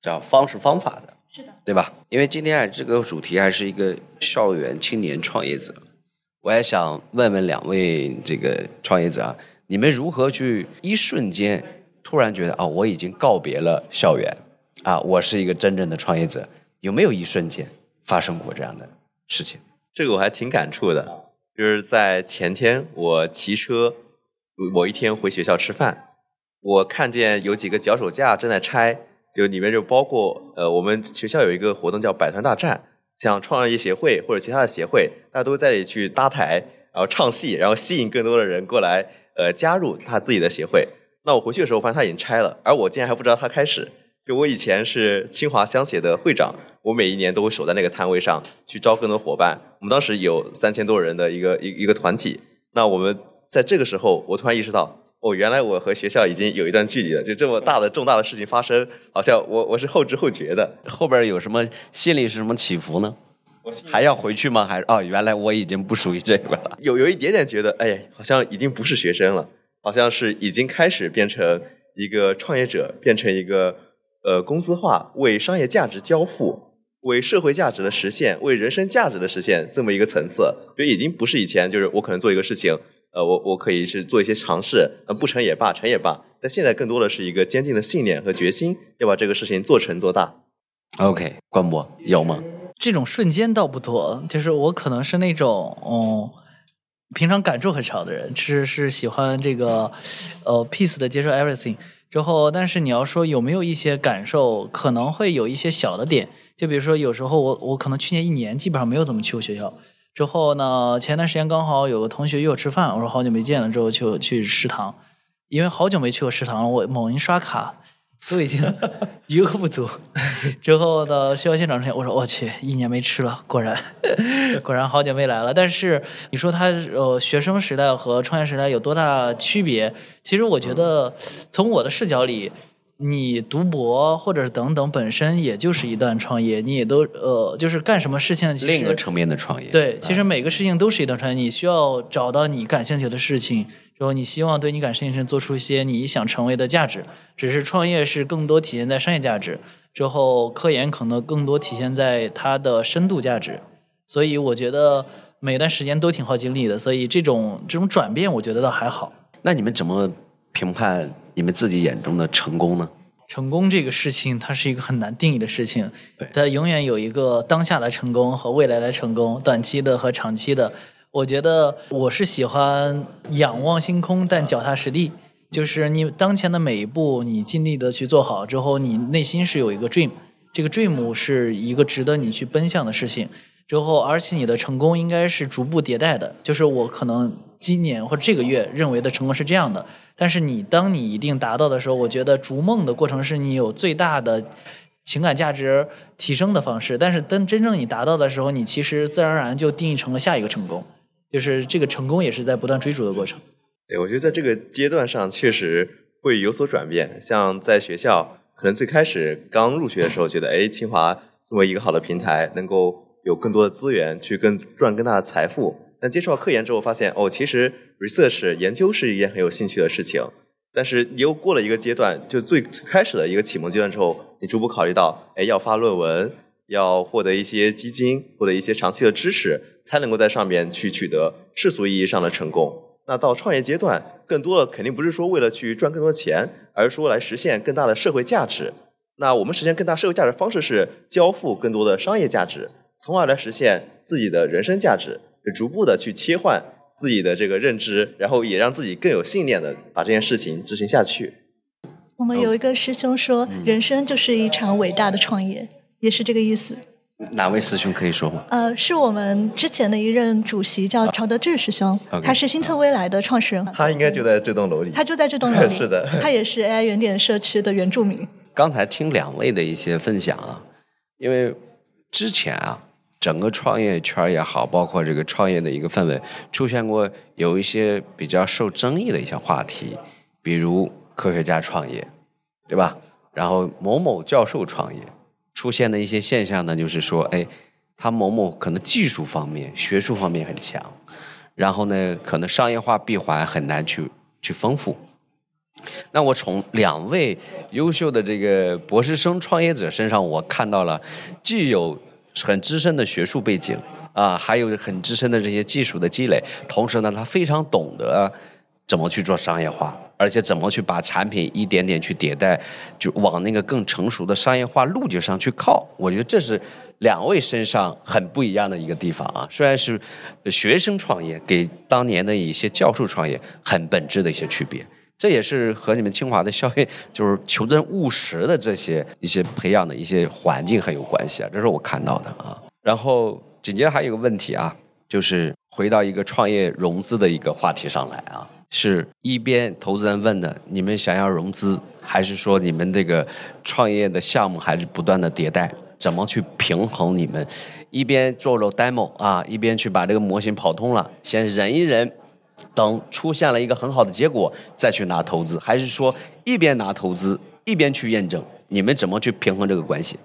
找方式方法的， 是的， 对吧？因为今天啊，这个主题还是一个校园青年创业者，我也想问问两位这个创业者啊，你们如何去一瞬间突然觉得啊、哦，我已经告别了校园啊，我是一个真正的创业者？有没有一瞬间发生过这样的事情？ 这个我还挺感触的，就是在前天我骑车某一天回学校吃饭，我看见有几个脚手架正在拆，就里面就包括呃，我们学校有一个活动叫百团大战，像创业协会或者其他的协会，大家都在这里去搭台，然后唱戏，然后吸引更多的人过来呃加入他自己的协会。那我回去的时候发现他已经拆了，而我竟然还不知道他开始。就我以前是清华香协的会长，我每一年都会守在那个摊位上去招更多伙伴。我们当时有三千多人的一个一一个团体。那我们在这个时候，我突然意识到，哦，原来我和学校已经有一段距离了。就这么大的重大的事情发生，好像我我是后知后觉的。 后边有什么心里是什么起伏呢？还要回去吗？还是哦，原来我已经不属于这个了。 有有一点点觉得，哎，好像已经不是学生了，好像是已经开始变成一个创业者，变成一个呃公司化，为商业价值交付，为社会价值的实现，为人生价值的实现这么一个层次。所以已经不是以前就是我可能做一个事情，呃，我我可以是做一些尝试，呃，不成也罢，成也罢。但现在更多的是一个坚定的信念和决心，要把这个事情做成做大。 OK， 关博有吗？ 这种瞬间倒不多，就是我可能是那种嗯，平常感受很少的人，是是喜欢这个呃 peace 的接受 everything 之后，但是你要说有没有一些感受，可能会有一些小的点，就比如说有时候我我可能去年一年基本上没有怎么去过学校，之后呢前段时间刚好有个同学约我吃饭，我说好久没见了，之后就去食堂，因为好久没去过食堂了，我某音刷卡都已经余额不足。之后呢，学校现场出现，我说我去，一年没吃了，果然果然好久没来了。但是你说他呃学生时代和创业时代有多大区别？其实我觉得从我的视角里，你读博或者等等本身也就是一段创业，你也都呃就是干什么事情其实另一个层面的创业。 对，其实每个事情都是一段创业，你需要找到你感兴趣的事情，然后你希望对你感兴趣的做出一些你想成为的价值。只是创业是更多体现在商业价值，之后科研可能更多体现在它的深度价值。所以我觉得每段时间都挺耗精力的，所以这种这种转变我觉得倒还好。 那你们怎么评判你们自己眼中的成功呢？ 成功这个事情它是一个很难定义的事情，它永远有一个当下的成功和未来的成功，短期的和长期的。我觉得我是喜欢仰望星空但脚踏实地，就是你当前的每一步你尽力的去做好之后，你内心是有一个 dream， 这个 dream 是一个值得你去奔向的事情之后，而且你的成功应该是逐步迭代的，就是我可能今年或者这个月认为的成功是这样的，但是你当你一定达到的时候，我觉得逐梦的过程是你有最大的情感价值提升的方式，但是当真正你达到的时候，你其实自然而然就定义成了下一个成功，就是这个成功也是在不断追逐的过程。 对，我觉得在这个阶段上确实会有所转变。像在学校，可能最开始刚入学的时候，觉得哎，清华作为一个好的平台，能够有更多的资源去更赚更大的财富。但接触到科研之后，发现哦，其实 research 研究是一件很有兴趣的事情。但是你又过了一个阶段，就最开始的一个启蒙阶段之后，你逐步考虑到，哎，要发论文，要获得一些基金，获得一些长期的支持，才能够在上面去取得世俗意义上的成功。那到创业阶段，更多的肯定不是说为了去赚更多钱，而是说来实现更大的社会价值。那我们实现更大社会价值的方式是交付更多的商业价值，从而来实现自己的人生价值，逐步的去切换自己的这个认知，然后也让自己更有信念的把这件事情执行下去。 我们有一个师兄说，人生就是一场伟大的创业，也是这个意思。 哪位师兄可以说吗？ 呃，是我们之前的一任主席叫曹德志师兄， okay, 他是新策未来的创始人。 他应该就在这栋楼里。 他就在这栋楼里。 是的， 他也是 A I 原点社区的原住民。 刚才听两位的一些分享啊，因为之前啊，整个创业圈也好，包括这个创业的一个氛围，出现过有一些比较受争议的一些话题，比如科学家创业，对吧？然后某某教授创业。出现的一些现象呢，就是说，哎，他某某可能技术方面、学术方面很强，然后呢，可能商业化闭环很难去去丰富， 那我从两位优秀的这个博士生创业者身上，我看到了既有很资深的学术背景啊，还有很资深的这些技术的积累，同时呢，他非常懂得怎么去做商业化，而且怎么去把产品一点点去迭代，就往那个更成熟的商业化路径上去靠。我觉得这是两位身上很不一样的一个地方啊。虽然是学生创业，给当年的一些教授创业很本质的一些区别。这也是和你们清华的校园就是求真务实的这些一些培养的一些环境很有关系啊，这是我看到的啊。然后紧接着还有一个问题啊，就是回到一个创业融资的一个话题上来啊，是一边投资人问的你们想要融资，还是说你们这个创业的项目还是不断的迭代，怎么去平衡你们一边做了 demo 啊，一边去把这个模型跑通了，先忍一忍，等出现了一个很好的结果再去拿投资，还是说一边拿投资一边去验证，你们怎么去平衡这个关系？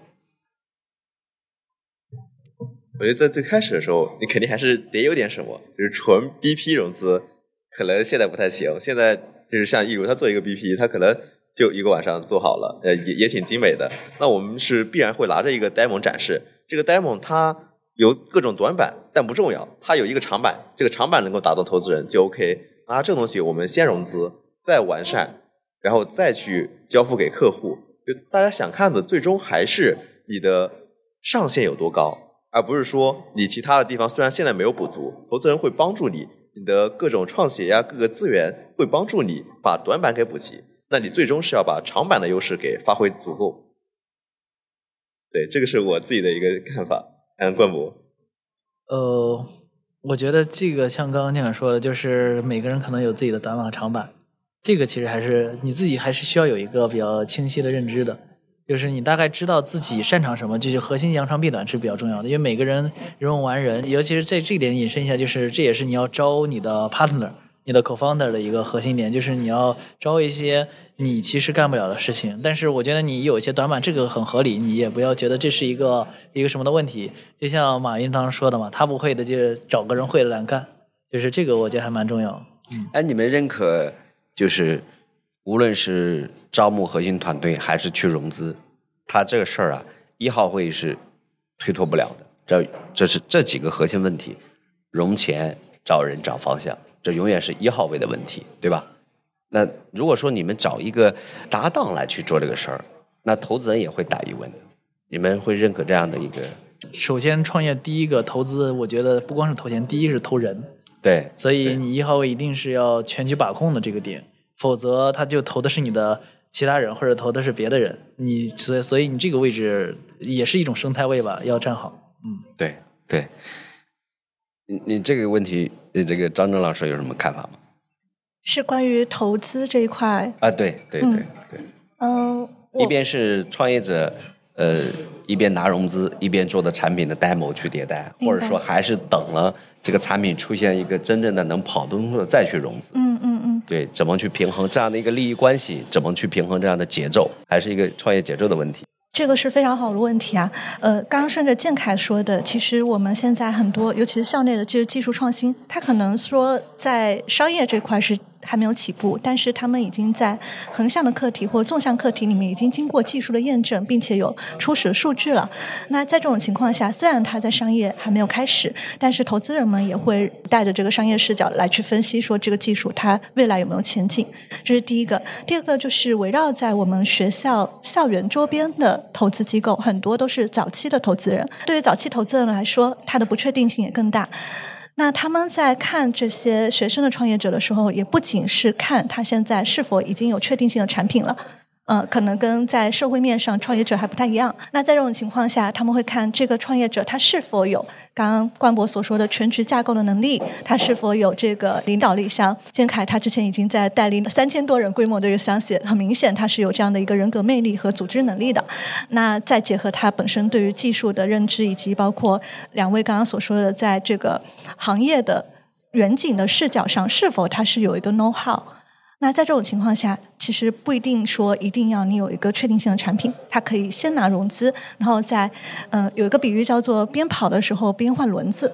我觉得在最开始的时候你肯定还是得有点什么，就是纯 B P 融资可能现在不太行，现在就是像一如他做一个 B P 他可能就一个晚上做好了，呃，也也挺精美的。那我们是必然会拿着一个 demo 展示，这个 demo 它有各种短板，但不重要，它有一个长板，这个长板能够打动投资人就 OK。拿这个东西我们先融资，再完善，然后再去交付给客户。就大家想看的最终还是你的上限有多高，而不是说你其他的地方虽然现在没有补足，投资人会帮助你，你的各种创协呀、各个资源会帮助你把短板给补齐，那你最终是要把长板的优势给发挥足够。对，这个是我自己的一个看法。嗯，冠博。 呃，我觉得这个像刚刚建凯说的，就是每个人可能有自己的短板和长板，这个其实还是你自己还是需要有一个比较清晰的认知的。就是你大概知道自己擅长什么，就是核心扬长避短是比较重要的，因为每个人人无完人，尤其是在这一点引申一下，就是这也是你要招你的 partner、你的 co-founder 的一个核心点，就是你要招一些你其实干不了的事情，但是我觉得你有一些短板，这个很合理，你也不要觉得这是一个一个什么的问题。就像马云当时说的嘛，他不会的就找个人会的来干，就是这个我觉得还蛮重要。 嗯，哎，你们认可就是无论是招募核心团队还是去融资，他这个事儿啊，一号会议是推脱不了的。这这是这几个核心问题：融钱、找人、找方向，这永远是一号位的问题，对吧？那如果说你们找一个搭档来去做这个事儿，那投资人也会打一问的。你们会认可这样的一个？ 首先，创业第一个投资，我觉得不光是投钱，第一是投人。 对， 所以你一号位一定是要全局把控的这个点，否则他就投的是你的其他人，或者投的是别的人。你所以所以你这个位置也是一种生态位吧，要站好。嗯， 对对。你你这个问题，你这个张正老师有什么看法吗？ 是关于投资这一块啊，对对对对， 嗯， 一边是创业者，呃，一边拿融资，一边做的产品的 demo 去迭代，或者说还是等了这个产品出现一个真正的能跑动的再去融资。 嗯嗯嗯， 对，怎么去平衡这样的一个利益关系？怎么去平衡这样的节奏？还是一个创业节奏的问题。 这个是非常好的问题啊。呃，刚刚顺着建凯说的，其实我们现在很多，尤其是校内的这个技术创新，它可能说在商业这块是还没有起步，但是他们已经在横向的课题或纵向课题里面已经经过技术的验证，并且有初始的数据了。那在这种情况下，虽然它在商业还没有开始，但是投资人们也会带着这个商业视角来去分析说这个技术它未来有没有前景。这是第一个。第二个就是围绕在我们学校校园周边的投资机构，很多都是早期的投资人。对于早期投资人来说，它的不确定性也更大。那他们在看这些学生的创业者的时候，也不仅是看他现在是否已经有确定性的产品了，呃，可能跟在社会面上创业者还不太一样。那在这种情况下，他们会看这个创业者他是否有刚刚冠博所说的全局架构的能力，他是否有这个领导力。像建凯他之前已经在带领三千多人规模的一个箱写，很明显他是有这样的一个人格魅力和组织能力的。那再结合他本身对于技术的认知，以及包括两位刚刚所说的在这个行业的远景的视角上，是否他是有一个 know how。那在这种情况下，其实不一定说一定要你有一个确定性的产品，它可以先拿融资，然后再嗯、呃、有一个比喻叫做边跑的时候边换轮子。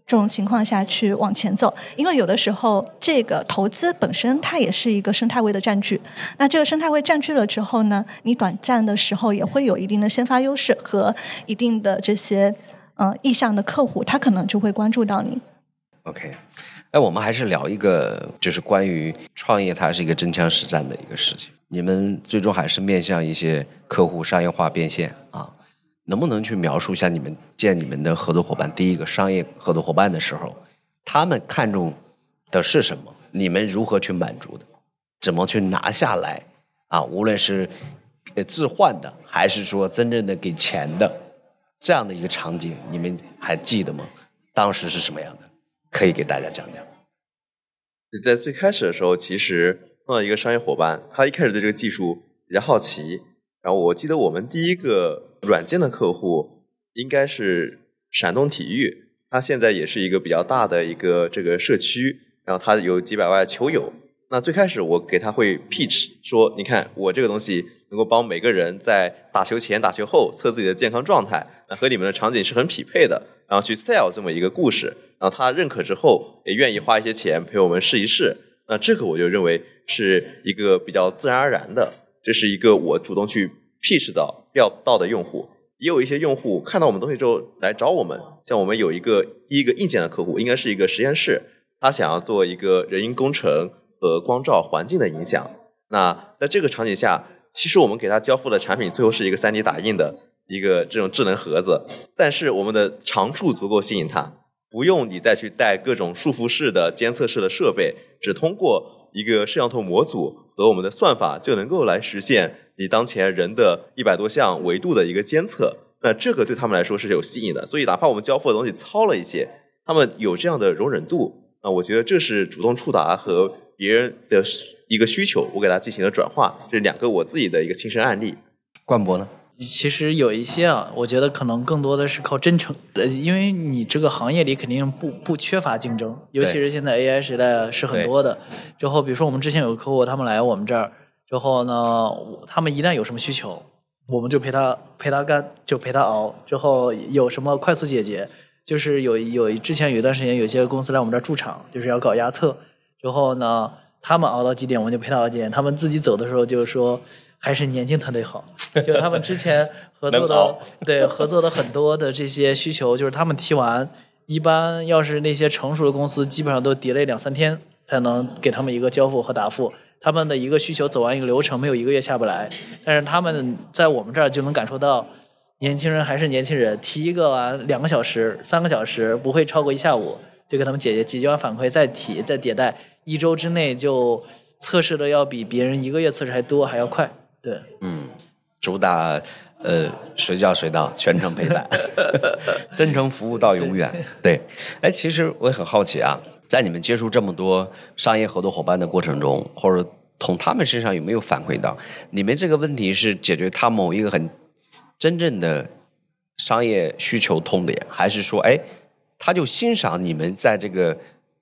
这种情况下去往前走，因为有的时候这个投资本身它也是一个生态位的占据，那这个生态位占据了之后呢，你短暂的时候也会有一定的先发优势和一定的这些呃意向的客户，他可能就会关注到你。 OK， 哎，我们还是聊一个就是关于创业它是一个真枪实战的一个事情，你们最终还是面向一些客户商业化变现啊，能不能去描述一下你们见你们的合作伙伴，第一个商业合作伙伴的时候，他们看重的是什么？你们如何去满足的？怎么去拿下来？啊，无论是置换的，还是说真正的给钱的，这样的一个场景，你们还记得吗？当时是什么样的？可以给大家讲讲。 在最开始的时候，其实碰到一个商业伙伴，他一开始对这个技术比较好奇，然后我记得我们第一个软件的客户应该是闪动体育，它现在也是一个比较大的一个这个社区，然后它有几百万球友。那最开始我给他会 pitch 说，你看我这个东西能够帮每个人在打球前打球后测自己的健康状态，那和你们的场景是很匹配的，然后去 sell 这么一个故事，然后他认可之后也愿意花一些钱陪我们试一试，那这个我就认为是一个比较自然而然的，这是一个我主动去 pitch 到要到的用户。也有一些用户看到我们东西之后来找我们，像我们有一个第一个硬件的客户，应该是一个实验室，他想要做一个人因工程和光照环境的影响。那在这个场景下，其实我们给他交付的产品最后是一个 三 D 打印的一个这种智能盒子，但是我们的长处足够吸引他，不用你再去带各种束缚式的监测式的设备，只通过一个摄像头模组和我们的算法就能够来实现你当前人的一百多项维度的一个监测。那这个对他们来说是有吸引的，所以哪怕我们交付的东西糙了一些，他们有这样的容忍度，那我觉得这是主动触达和别人的一个需求，我给他进行了转化，这是两个我自己的一个亲身案例。 冠博呢？ 其实有一些啊，我觉得可能更多的是靠真诚，呃，因为你这个行业里肯定不不缺乏竞争，尤其是现在 A I 时代是很多的。之后比如说我们之前有个客户，他们来我们这儿之后呢，他们一旦有什么需求，我们就陪他陪他干，就陪他熬，之后有什么快速解决。就是有有之前有一段时间，有些公司来我们这儿驻场，就是要搞压测，之后呢，他们熬到几点，我们就陪他熬几点。他们自己走的时候就是说，还是年轻团队好。就是他们之前合作的，对合作的很多的这些需求，就是他们提完，一般要是那些成熟的公司，基本上都delay两三天才能给他们一个交付和答复。他们的一个需求走完一个流程，没有一个月下不来。但是他们在我们这儿就能感受到，年轻人还是年轻人，提一个完两个小时、三个小时，不会超过一下午，就给他们解决，解决完反馈再提再迭代，一周之内就测试的要比别人一个月测试还多还要快。对， 嗯，主打呃随叫随到，全程陪伴，真诚服务到永远。对，哎，其实我也很好奇啊，在你们接触这么多商业合作伙伴的过程中，或者从他们身上有没有反馈到，你们这个问题是解决他某一个很真正的商业需求痛点，还是说，哎，他就欣赏你们在这个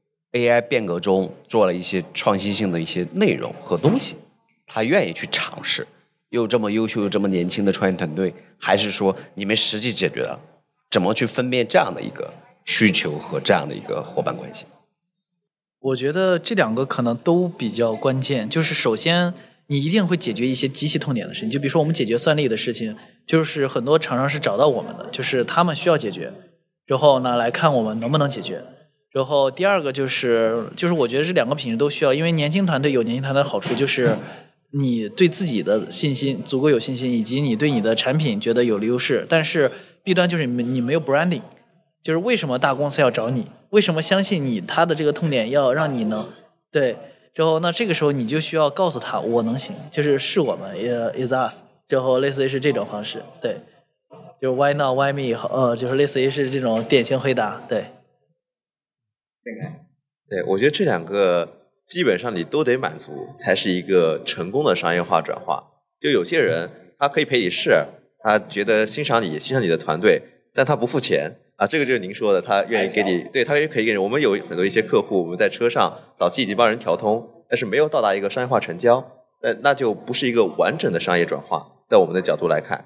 A I 变革中做了一些创新性的一些内容和东西，他愿意去尝试？又这么优秀又这么年轻的创业团队，还是说你们实际解决了？怎么去分辨这样的一个需求和这样的一个伙伴关系？ 我觉得这两个可能都比较关键。就是首先你一定会解决一些极其痛点的事情，就比如说我们解决算力的事情，就是很多厂商是找到我们的，就是他们需要解决，之后呢来看我们能不能解决。然后第二个就是就是我觉得这两个品质都需要，因为年轻团队有年轻团队的好处，就是你对自己的信心足够有信心，以及你对你的产品觉得有优势。但是弊端就是你没有 branding， 就是为什么大公司要找你，为什么相信你，他的这个痛点要让你能对。之后那这个时候你就需要告诉他我能行，就是是我们 is us， 之后类似于是这种方式。对，就是 why not why me， 呃，就是类似于是这种典型回答。对， 对，我觉得这两个基本上你都得满足，才是一个成功的商业化转化。就有些人他可以陪你试，他觉得欣赏你欣赏你的团队，但他不付钱啊，这个就是您说的，他愿意给你，对，他也可以给你。我们有很多一些客户，我们在车上早期已经帮人调通，但是没有到达一个商业化成交，那那就不是一个完整的商业转化，在我们的角度来看。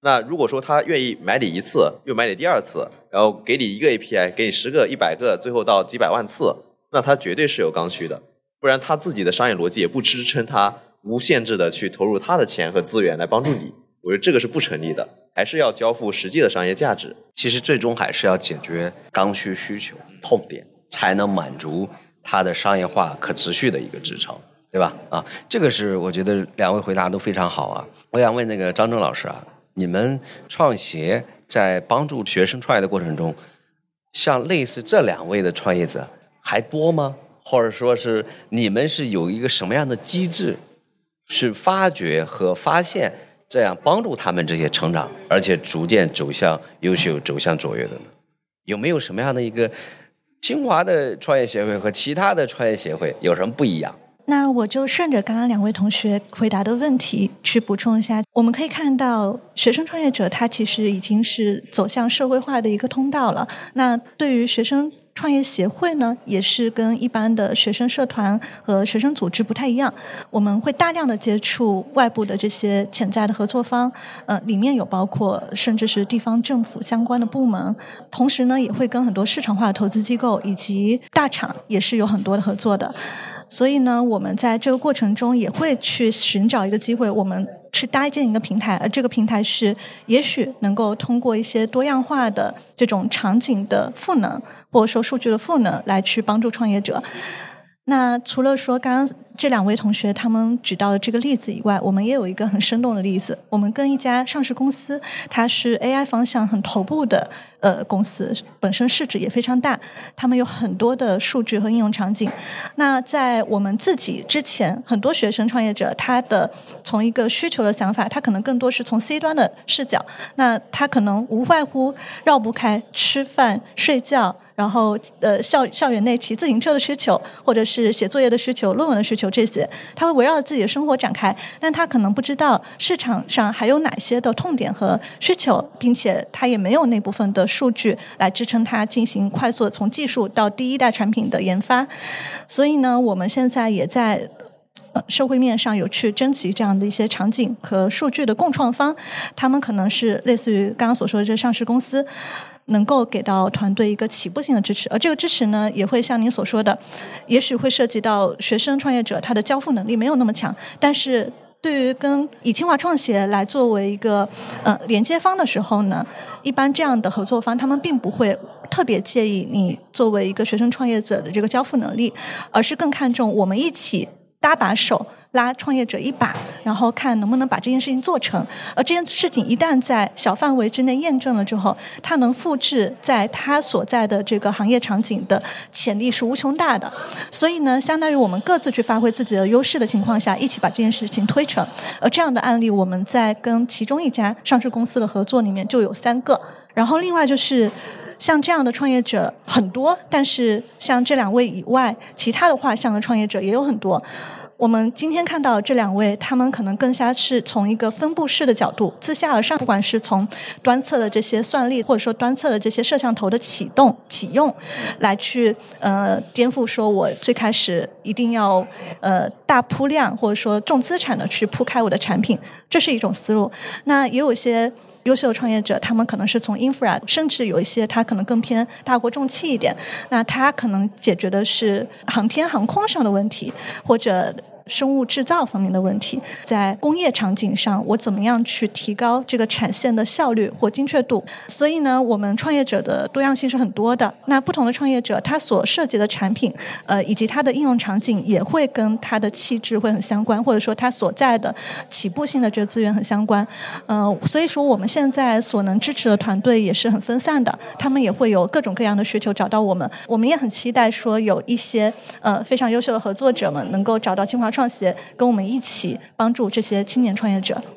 那如果说他愿意买你一次，又买你第二次，然后给你一个 A P I， 给你十个、一百个，最后到几百万次，那他绝对是有刚需的，不然他自己的商业逻辑也不支撑他无限制的去投入他的钱和资源来帮助你。我觉得这个是不成立的，还是要交付实际的商业价值。 其实最终还是要解决刚需需求痛点，才能满足它的商业化可持续的一个支撑，对吧？啊，这个是我觉得两位回答都非常好啊。我想问那个张正老师啊，你们创协在帮助学生创业的过程中，像类似这两位的创业者还多吗？或者说是你们是有一个什么样的机制，是发掘和发现这样帮助他们这些成长，而且逐渐走向优秀、走向卓越的呢？有没有什么样的一个清华的创业协会和其他的创业协会有什么不一样？ 那我就顺着刚刚两位同学回答的问题去补充一下。我们可以看到，学生创业者他其实已经是走向社会化的一个通道了。那对于学生创业协会呢，也是跟一般的学生社团和学生组织不太一样，我们会大量的接触外部的这些潜在的合作方，呃，里面有包括甚至是地方政府相关的部门，同时呢，也会跟很多市场化的投资机构以及大厂也是有很多的合作的。所以呢，我们在这个过程中也会去寻找一个机会，我们去搭建一个平台，而这个平台是也许能够通过一些多样化的这种场景的赋能，或者说数据的赋能，来去帮助创业者。那除了说刚刚这两位同学他们举到的这个例子以外，我们也有一个很生动的例子。我们跟一家上市公司，它是 A I 方向很头部的呃公司，本身市值也非常大，他们有很多的数据和应用场景。那在我们自己之前，很多学生创业者，他的从一个需求的想法，他可能更多是从 C 端的视角，那他可能无外乎绕不开吃饭、睡觉，然后呃校校园内骑自行车的需求，或者是写作业的需求、论文的需求，这些他会围绕自己的生活展开，但他可能不知道市场上还有哪些的痛点和需求，并且他也没有那部分的数据来支撑他进行快速从技术到第一代产品的研发。所以呢，我们现在也在社会面上有去征集这样的一些场景和数据的共创方，他们可能是类似于刚刚所说的这上市公司，能够给到团队一个起步性的支持，而这个支持呢，也会像您所说的，也许会涉及到学生创业者他的交付能力没有那么强，但是对于跟以清华创协来作为一个呃连接方的时候呢，一般这样的合作方他们并不会特别介意你作为一个学生创业者的这个交付能力，而是更看重我们一起搭把手拉创业者一把，然后看能不能把这件事情做成。而这件事情一旦在小范围之内验证了之后，它能复制在它所在的这个行业场景的潜力是无穷大的。所以呢，相当于我们各自去发挥自己的优势的情况下，一起把这件事情推成。而这样的案例，我们在跟其中一家上市公司的合作里面就有三个。然后另外就是像这样的创业者很多，但是像这两位以外，其他的画像的创业者也有很多。我们今天看到这两位，他们可能更加是从一个分布式的角度，自下而上，不管是从端侧的这些算力，或者说端侧的这些摄像头的启动、启用，来去呃颠覆说我最开始一定要呃大铺量或者说重资产的去铺开我的产品，这是一种思路。那也有一些优秀的创业者，他们可能是从 infra， 甚至有一些他可能更偏大国重器一点，那他可能解决的是航天航空上的问题，或者生物制造方面的问题。在工业场景上，我怎么样去提高这个产线的效率或精确度。所以呢，我们创业者的多样性是很多的。那不同的创业者，他所涉及的产品呃，以及他的应用场景也会跟他的气质会很相关，或者说他所在的起步性的这个资源很相关。呃，所以说我们现在所能支持的团队也是很分散的，他们也会有各种各样的需求找到我们。我们也很期待说有一些呃非常优秀的合作者们能够找到清华创协，跟我们一起帮助这些青年创业者。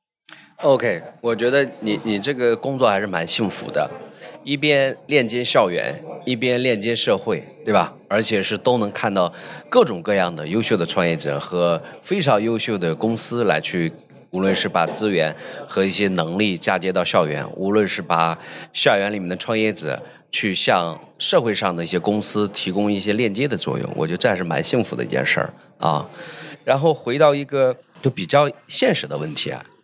OK， 我觉得你你这个工作还是蛮幸福的，一边链接校园，一边链接社会，对吧？而且是都能看到各种各样的优秀的创业者和非常优秀的公司来去，无论是把资源和一些能力嫁接到校园，无论是把校园里面的创业者去向社会上的一些公司提供一些链接的作用，我觉得这还是蛮幸福的一件事儿啊。然后回到一个就比较现实的问题啊，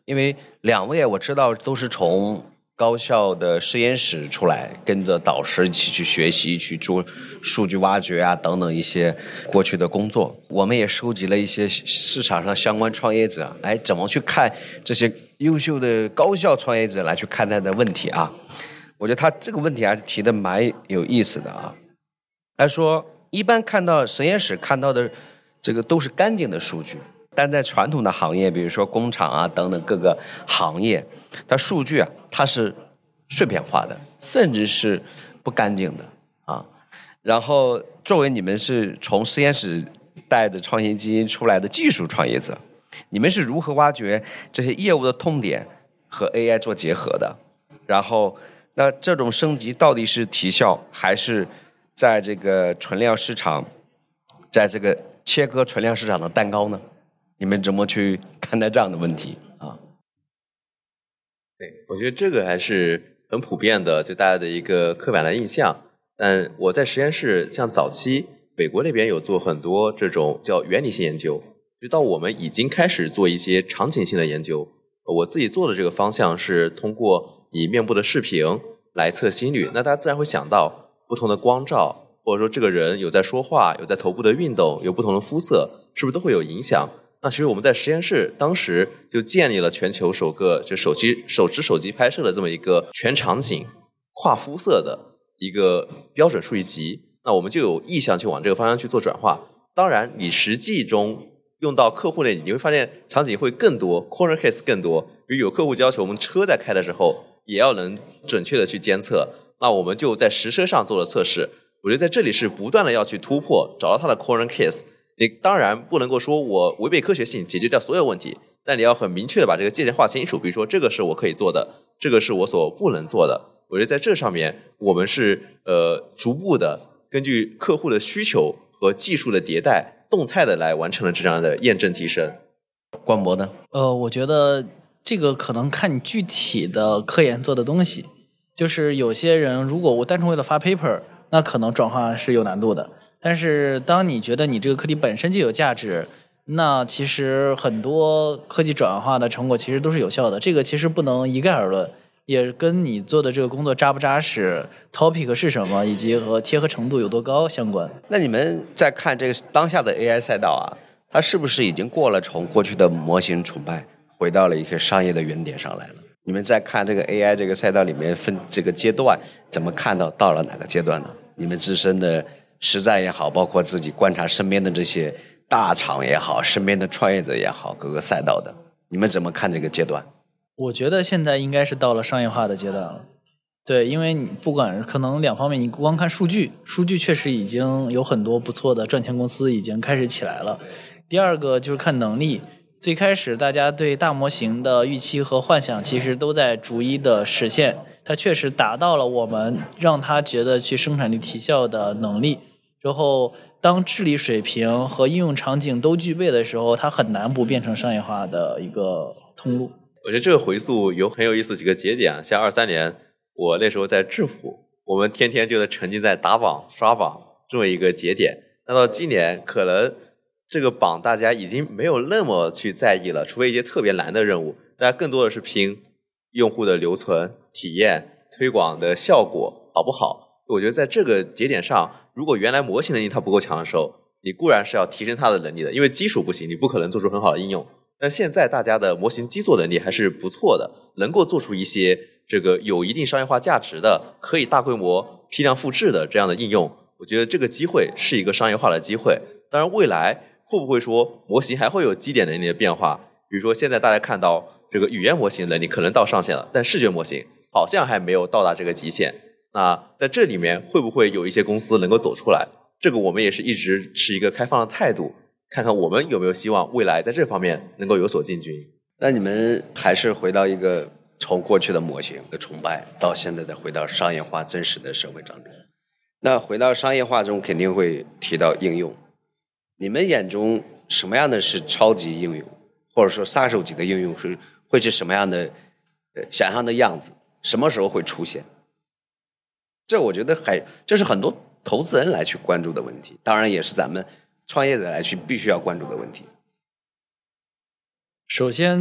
因为两位我知道都是从高校的实验室出来，跟着导师一起去学习，去做数据挖掘啊等等一些过去的工作。我们也收集了一些市场上相关创业者，哎，怎么去看这些优秀的高校创业者来去看待的问题啊？我觉得他这个问题还是提的蛮有意思的啊。他说，一般看到实验室看到的这个都是干净的数据。但在传统的行业，比如说工厂啊等等各个行业，它数据啊它是碎片化的，甚至是不干净的啊。然后作为你们是从实验室带着创新基因出来的技术创业者，你们是如何挖掘这些业务的痛点和 A I 做结合的？然后那这种升级到底是提效，还是在这个存量市场，在这个切割存量市场的蛋糕呢？你们怎么去看待这样的问题啊？ 对，我觉得这个还是很普遍的，就大家的一个刻板的印象。但我在实验室，像早期美国那边有做很多这种叫原理性研究，直到我们已经开始做一些场景性的研究。我自己做的这个方向是通过以面部的视频来测心率，那大家自然会想到不同的光照，或者说这个人有在说话，有在头部的运动，有不同的肤色，是不是都会有影响？那其实我们在实验室当时就建立了全球首个就手机手持手机拍摄的这么一个全场景跨肤色的一个标准数据集，那我们就有意向去往这个方向去做转化。当然你实际中用到客户那里，你会发现场景会更多， corner case 更多。比如有客户要求我们车在开的时候也要能准确的去监测，那我们就在实车上做了测试。我觉得在这里是不断的要去突破，找到它的 corner case。你当然不能够说我违背科学性解决掉所有问题，但你要很明确的把这个界限划清楚。比如说这个是我可以做的，这个是我所不能做的。我觉得在这上面我们是呃逐步的根据客户的需求和技术的迭代动态的来完成了这样的验证提升。 关博呢？ 呃，我觉得这个可能看你具体的科研做的东西，就是有些人如果我单纯为了发 paper， 那可能转化是有难度的。但是当你觉得你这个课题本身就有价值，那其实很多科技转化的成果其实都是有效的。这个其实不能一概而论，也跟你做的这个工作扎不扎实， topic 是什么，以及和贴合程度有多高相关。 那你们在看这个当下的 A I 赛道啊，它是不是已经过了从过去的模型崇拜，回到了一个商业的原点上来了？你们在看这个 A I 这个赛道里面分这个阶段，怎么看到到了哪个阶段呢？你们自身的实战也好，包括自己观察身边的这些大厂也好，身边的创业者也好，各个赛道的，你们怎么看这个阶段？ 我觉得现在应该是到了商业化的阶段了。对，因为你不管可能两方面，你光看数据，数据确实已经有很多不错的赚钱公司已经开始起来了。第二个就是看能力，最开始大家对大模型的预期和幻想其实都在逐一的实现，它确实达到了我们让它觉得去生产力提效的能力。之后当治理水平和应用场景都具备的时候，它很难不变成商业化的一个通路。 我觉得这个回溯有很有意思几个节点，像二三年我那时候在智虎，我们天天就在沉浸在打榜刷榜这么一个节点。那到今年可能这个榜大家已经没有那么去在意了，除非一些特别难的任务，大家更多的是拼用户的留存、体验、推广的效果好不好。我觉得在这个节点上，如果原来模型能力它不够强的时候，你固然是要提升它的能力的，因为基础不行，你不可能做出很好的应用。但现在大家的模型基座能力还是不错的，能够做出一些这个有一定商业化价值的，可以大规模批量复制的这样的应用。我觉得这个机会是一个商业化的机会。当然未来会不会说模型还会有基点能力的变化，比如说现在大家看到这个语言模型能力可能到上限了，但视觉模型好像还没有到达这个极限。那在这里面会不会有一些公司能够走出来，这个我们也是一直持一个开放的态度，看看我们有没有希望未来在这方面能够有所进军。 那你们还是回到一个从过去的模型的崇拜到现在的回到商业化真实的社会当中。那回到商业化中肯定会提到应用，你们眼中什么样的是超级应用，或者说杀手级的应用是会是什么样的呃想象的样子，什么时候会出现？这我觉得还这是很多投资人来去关注的问题，当然也是咱们创业者来去必须要关注的问题。 首先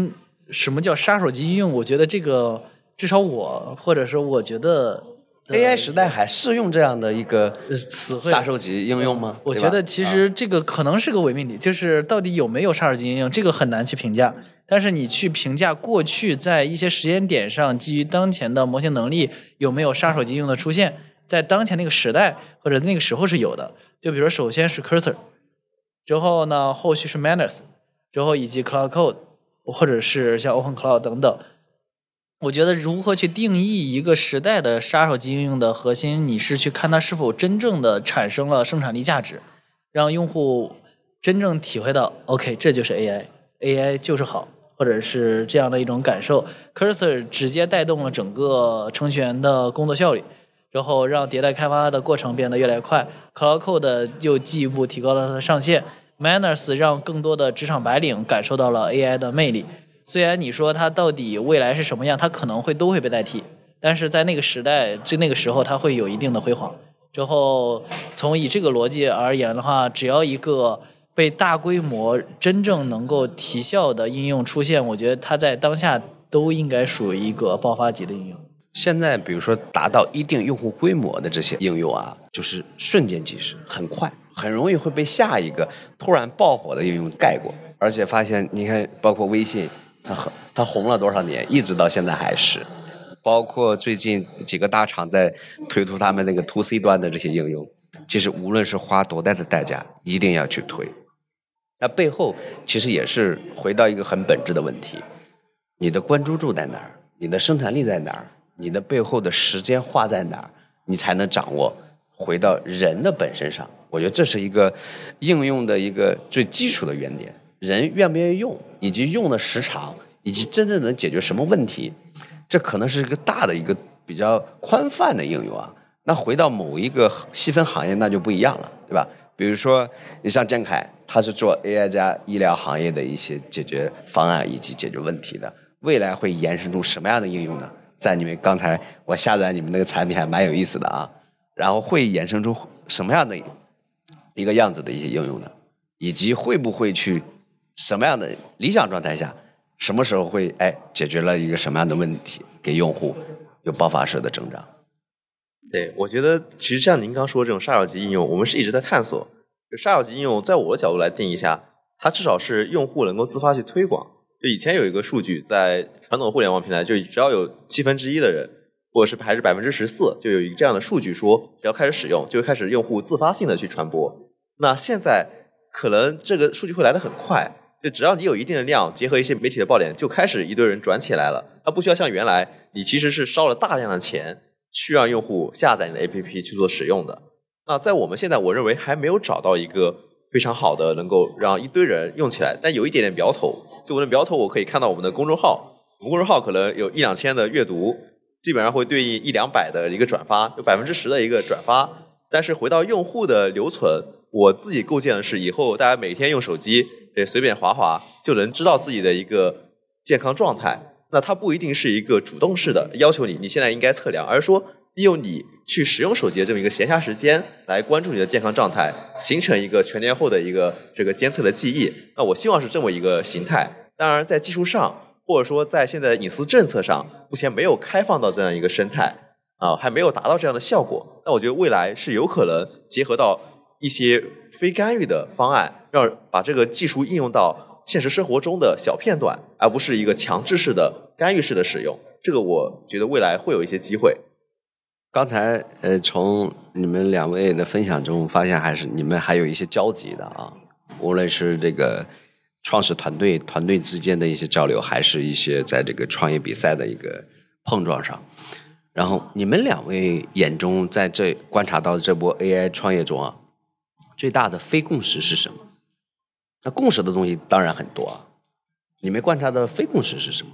什么叫杀手级应用？我觉得这个至少我或者说我觉得 A I 时代还适用这样的一个词汇杀手级应用吗？ 我觉得其实这个可能是个伪命题，就是到底有没有杀手级应用，这个很难去评价。但是你去评价过去在一些时间点上，基于当前的模型能力有没有杀手级应用的出现，在当前那个时代或者那个时候是有的。就比如说，首先是 Cursor， 之后呢，后续是 Manners， 之后以及 Cloud Code， 或者是像 Open Cloud 等等。我觉得如何去定义一个时代的杀手级应用的核心，你是去看它是否真正的产生了生产力价值，让用户真正体会到 OK 这就是 A I， A I 就是好，或者是这样的一种感受。 Cursor 直接带动了整个程序员的工作效率，然后让迭代开发的过程变得越来越快。 Cloud Code 又进一步提高了它的上限。 Manners 让更多的职场白领感受到了 A I 的魅力。虽然你说它到底未来是什么样，它可能会都会被代替，但是在那个时代，就那个时候它会有一定的辉煌。之后从以这个逻辑而言的话，只要一个被大规模真正能够提效的应用出现，我觉得它在当下都应该属于一个爆发级的应用。 现在比如说达到一定用户规模的这些应用啊，就是瞬间即逝，很快，很容易会被下一个突然爆火的应用盖过。而且发现你看包括微信，它它红了多少年，一直到现在还是。包括最近几个大厂在推出他们那个 to C 端的这些应用，其实无论是花多大的代价，一定要去推。那背后其实也是回到一个很本质的问题，你的关注度在哪儿，你的生产力在哪儿，你的背后的时间花在哪儿，你才能掌握回到人的本身上。我觉得这是一个应用的一个最基础的原点，人愿不愿意用，以及用的时长，以及真正能解决什么问题，这可能是一个大的一个比较宽泛的应用啊。那回到某一个细分行业那就不一样了，对吧？比如说你像建凯，他是做 A I 加医疗行业的一些解决方案以及解决问题的，未来会延伸出什么样的应用呢？在你们刚才我下载你们那个产品还蛮有意思的啊，然后会衍生出什么样的一个样子的一些应用呢？以及会不会去什么样的理想状态下，什么时候会哎解决了一个什么样的问题，给用户有爆发式的增长？ 对，我觉得其实像您刚说这种杀手级应用，我们是一直在探索。杀手级应用在我的角度来定义一下，它至少是用户能够自发去推广。就以前有一个数据，在传统互联网平台，就只要有七分之一的人，或者是还是百分之十四，就有一个这样的数据说，只要开始使用，就会开始用户自发性的去传播。那现在可能这个数据会来得很快，就只要你有一定的量，结合一些媒体的爆点，就开始一堆人转起来了。它不需要像原来你其实是烧了大量的钱去让用户下载你的 A P P 去做使用的。那在我们现在，我认为还没有找到一个非常好的能够让一堆人用起来，但有一点点苗头。就我的苗头，我可以看到我们的公众号，我们公众号可能有一两千的阅读，基本上会对应一两百的一个转发，有百分之十的一个转发。但是回到用户的留存，我自己构建的是以后大家每天用手机随便滑滑就能知道自己的一个健康状态。那它不一定是一个主动式的要求你，你现在应该测量，而是说利用你去使用手机的这么一个闲暇时间来关注你的健康状态，形成一个全年后的一个这个监测的记忆。那我希望是这么一个形态。当然在技术上或者说在现在隐私政策上目前没有开放到这样一个生态啊，还没有达到这样的效果。那我觉得未来是有可能结合到一些非干预的方案，让把这个技术应用到现实生活中的小片段，而不是一个强制式的干预式的使用。这个我觉得未来会有一些机会。 刚才呃，从你们两位的分享中发现，还是你们还有一些交集的啊，无论是这个创始团队团队之间的一些交流，还是一些在这个创业比赛的一个碰撞上。然后你们两位眼中，在这观察到这波 A I 创业中啊，最大的非共识是什么？那共识的东西当然很多啊，你们观察到的非共识是什么？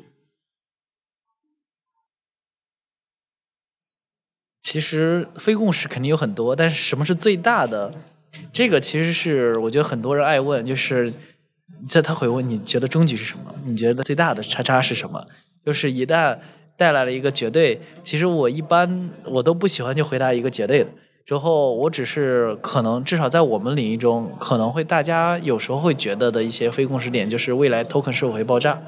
其实非共识肯定有很多，但是什么是最大的？这个其实是我觉得很多人爱问，就是在他会问你觉得终局是什么？你觉得最大的叉叉是什么？就是一旦带来了一个绝对，其实我一般我都不喜欢就回答一个绝对的。之后我只是可能至少在我们领域中，可能会大家有时候会觉得的一些非共识点，就是未来 token 是否会爆炸。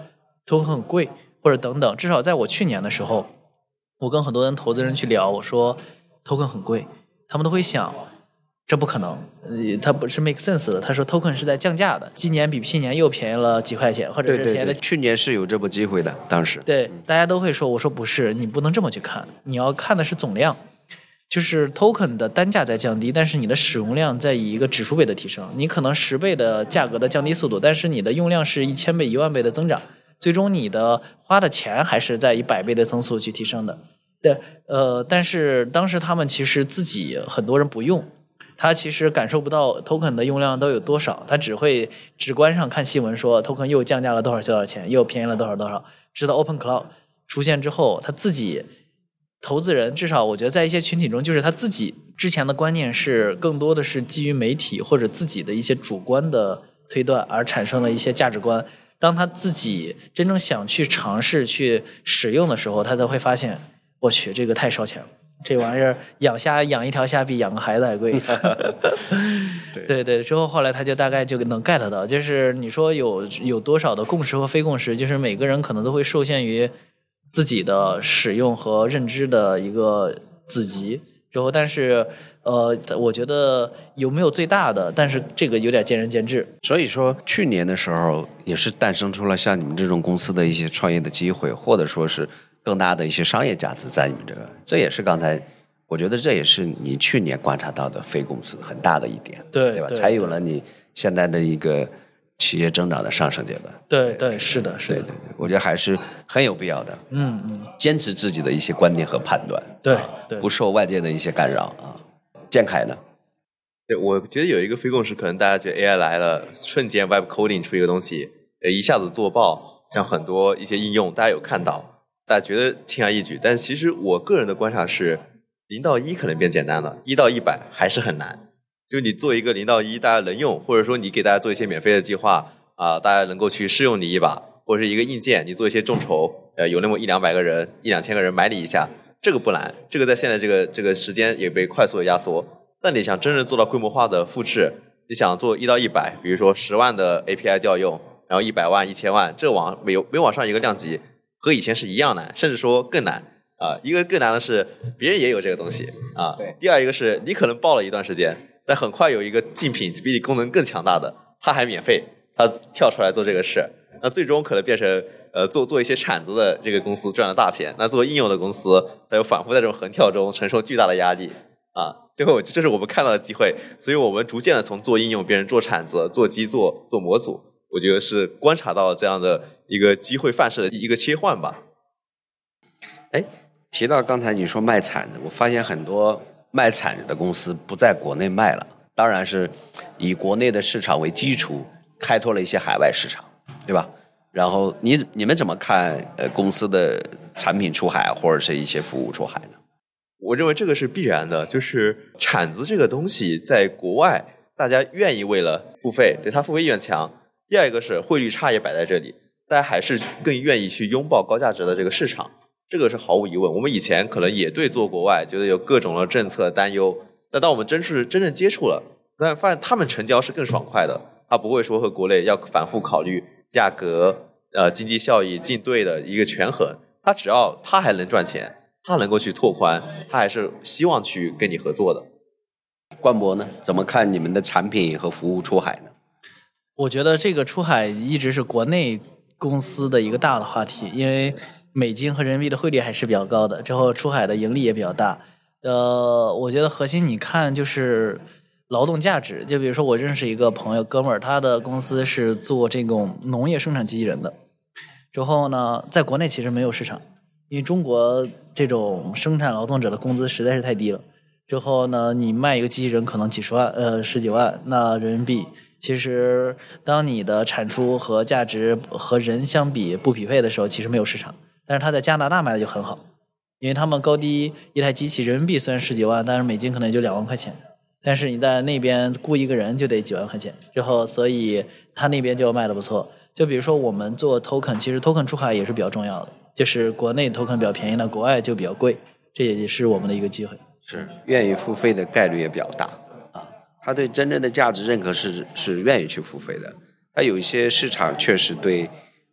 token 很贵或者等等。至少在我去年的时候，我跟很多人投资人去聊，我说 token 很贵，他们都会想这不可能，呃，它不是 make sense 的。他说 token 是在降价的，今年比去年又便宜了几块钱，或者是便宜了。 对对对，去年是有这波机会的，当时。 对，大家都会说，我说不是，你不能这么去看，你要看的是总量。就是 token 的单价在降低，但是你的使用量在以一个指数倍的提升。你可能十倍的价格的降低速度，但是你的用量是一千倍、一万倍的增长，最终你的花的钱还是在以百倍的增速去提升的。对，呃，但是当时他们其实自己很多人不用，他其实感受不到 token 的用量都有多少，他只会直观上看新闻说 token 又降价了多少多少钱，又便宜了多少多少。直到 Open Cloud 出现之后，他自己投资人至少我觉得在一些群体中，就是他自己之前的观念是更多的是基于媒体或者自己的一些主观的推断而产生的一些价值观。当他自己真正想去尝试去使用的时候，他才会发现，我去，这个太烧钱了。这玩意儿养虾养一条虾比养个孩子还贵。对, 对对，之后后来他就大概就能 get 到，就是你说有有多少的共识和非共识，就是每个人可能都会受限于自己的使用和认知的一个子集。之后，但是呃，我觉得有没有最大的，但是这个有点见仁见智。 所以说，去年的时候也是诞生出了像你们这种公司的一些创业的机会，或者说是更大的一些商业价值在你们这个，这也是刚才我觉得这也是你去年观察到的非公司很大的一点， 对对吧？ 对才有了你现在的一个企业增长的上升阶段。 对对，是的，是的， 对对对，我觉得还是很有必要的。 嗯嗯， 坚持自己的一些观念和判断， 对对， 不受外界的一些干扰啊。建凯呢？ 对，我觉得有一个非共识，可能大家觉得 A I 来了，瞬间 Web Coding 出一个东西，一下子做爆，像很多一些应用，大家有看到，大家觉得轻而易举。但其实我个人的观察是，零到一可能变简单了，一到一百还是很难。就你做一个零到一，大家能用，或者说你给大家做一些免费的计划啊、呃，大家能够去试用你一把，或者是一个硬件，你做一些众筹，呃，有那么一两百个人、一两千个人买你一下，这个不难。这个在现在这个这个时间也被快速的压缩。但你想真正做到规模化的复制，你想做一到一百，比如说十万的 A P I 调用，然后一百万、一千万，这往每每往上一个量级，和以前是一样难，甚至说更难啊、呃。一个更难的是别人也有这个东西啊。第二一个是你可能爆了一段时间，但很快有一个竞品比你功能更强大的，他还免费，他跳出来做这个事，那最终可能变成呃做做一些铲子的这个公司赚了大钱，那做应用的公司，它又反复在这种横跳中承受巨大的压力啊。最后这是我们看到的机会，所以我们逐渐的从做应用变成做铲子、做基座、做模组，我觉得是观察到这样的一个机会范式的一个切换吧。 哎，提到刚才你说卖铲子，我发现很多卖铲子的公司不在国内卖了，当然是以国内的市场为基础，开拓了一些海外市场，对吧？然后你你们怎么看呃公司的产品出海或者是一些服务出海呢？ 我认为这个是必然的，就是铲子这个东西在国外大家愿意为了付费，对它付费意愿强。第二一个是汇率差也摆在这里，大家还是更愿意去拥抱高价值的这个市场，这个是毫无疑问。我们以前可能也对做国外觉得有各种的政策担忧，但当我们真是真正接触了，但发现他们成交是更爽快的，他不会说和国内要反复考虑价格、呃经济效益、进对的一个权衡，他只要他还能赚钱，他能够去拓宽，他还是希望去跟你合作的。 冠博呢，怎么看你们的产品和服务出海呢？ 我觉得这个出海一直是国内公司的一个大的话题，因为美金和人民币的汇率还是比较高的，之后出海的盈利也比较大。呃，我觉得核心你看就是劳动价值，就比如说我认识一个朋友哥们儿，他的公司是做这种农业生产机器人的，之后呢，在国内其实没有市场，因为中国这种生产劳动者的工资实在是太低了。之后呢，你卖一个机器人可能几十万，呃，十几万，那人民币，其实当你的产出和价值和人相比不匹配的时候，其实没有市场。但是他在加拿大卖的就很好，因为他们高低一台机器人民币虽然十几万，但是美金可能也就两万块钱，但是你在那边雇一个人就得几万块钱，之后所以他那边就卖的不错。就比如说我们做 token， 其实 token 出海也是比较重要的，就是国内 token 比较便宜，那国外就比较贵，这也是我们的一个机会。 是愿意付费的概率也比较大啊，他对真正的价值认可是是愿意去付费的。他有一些市场确实对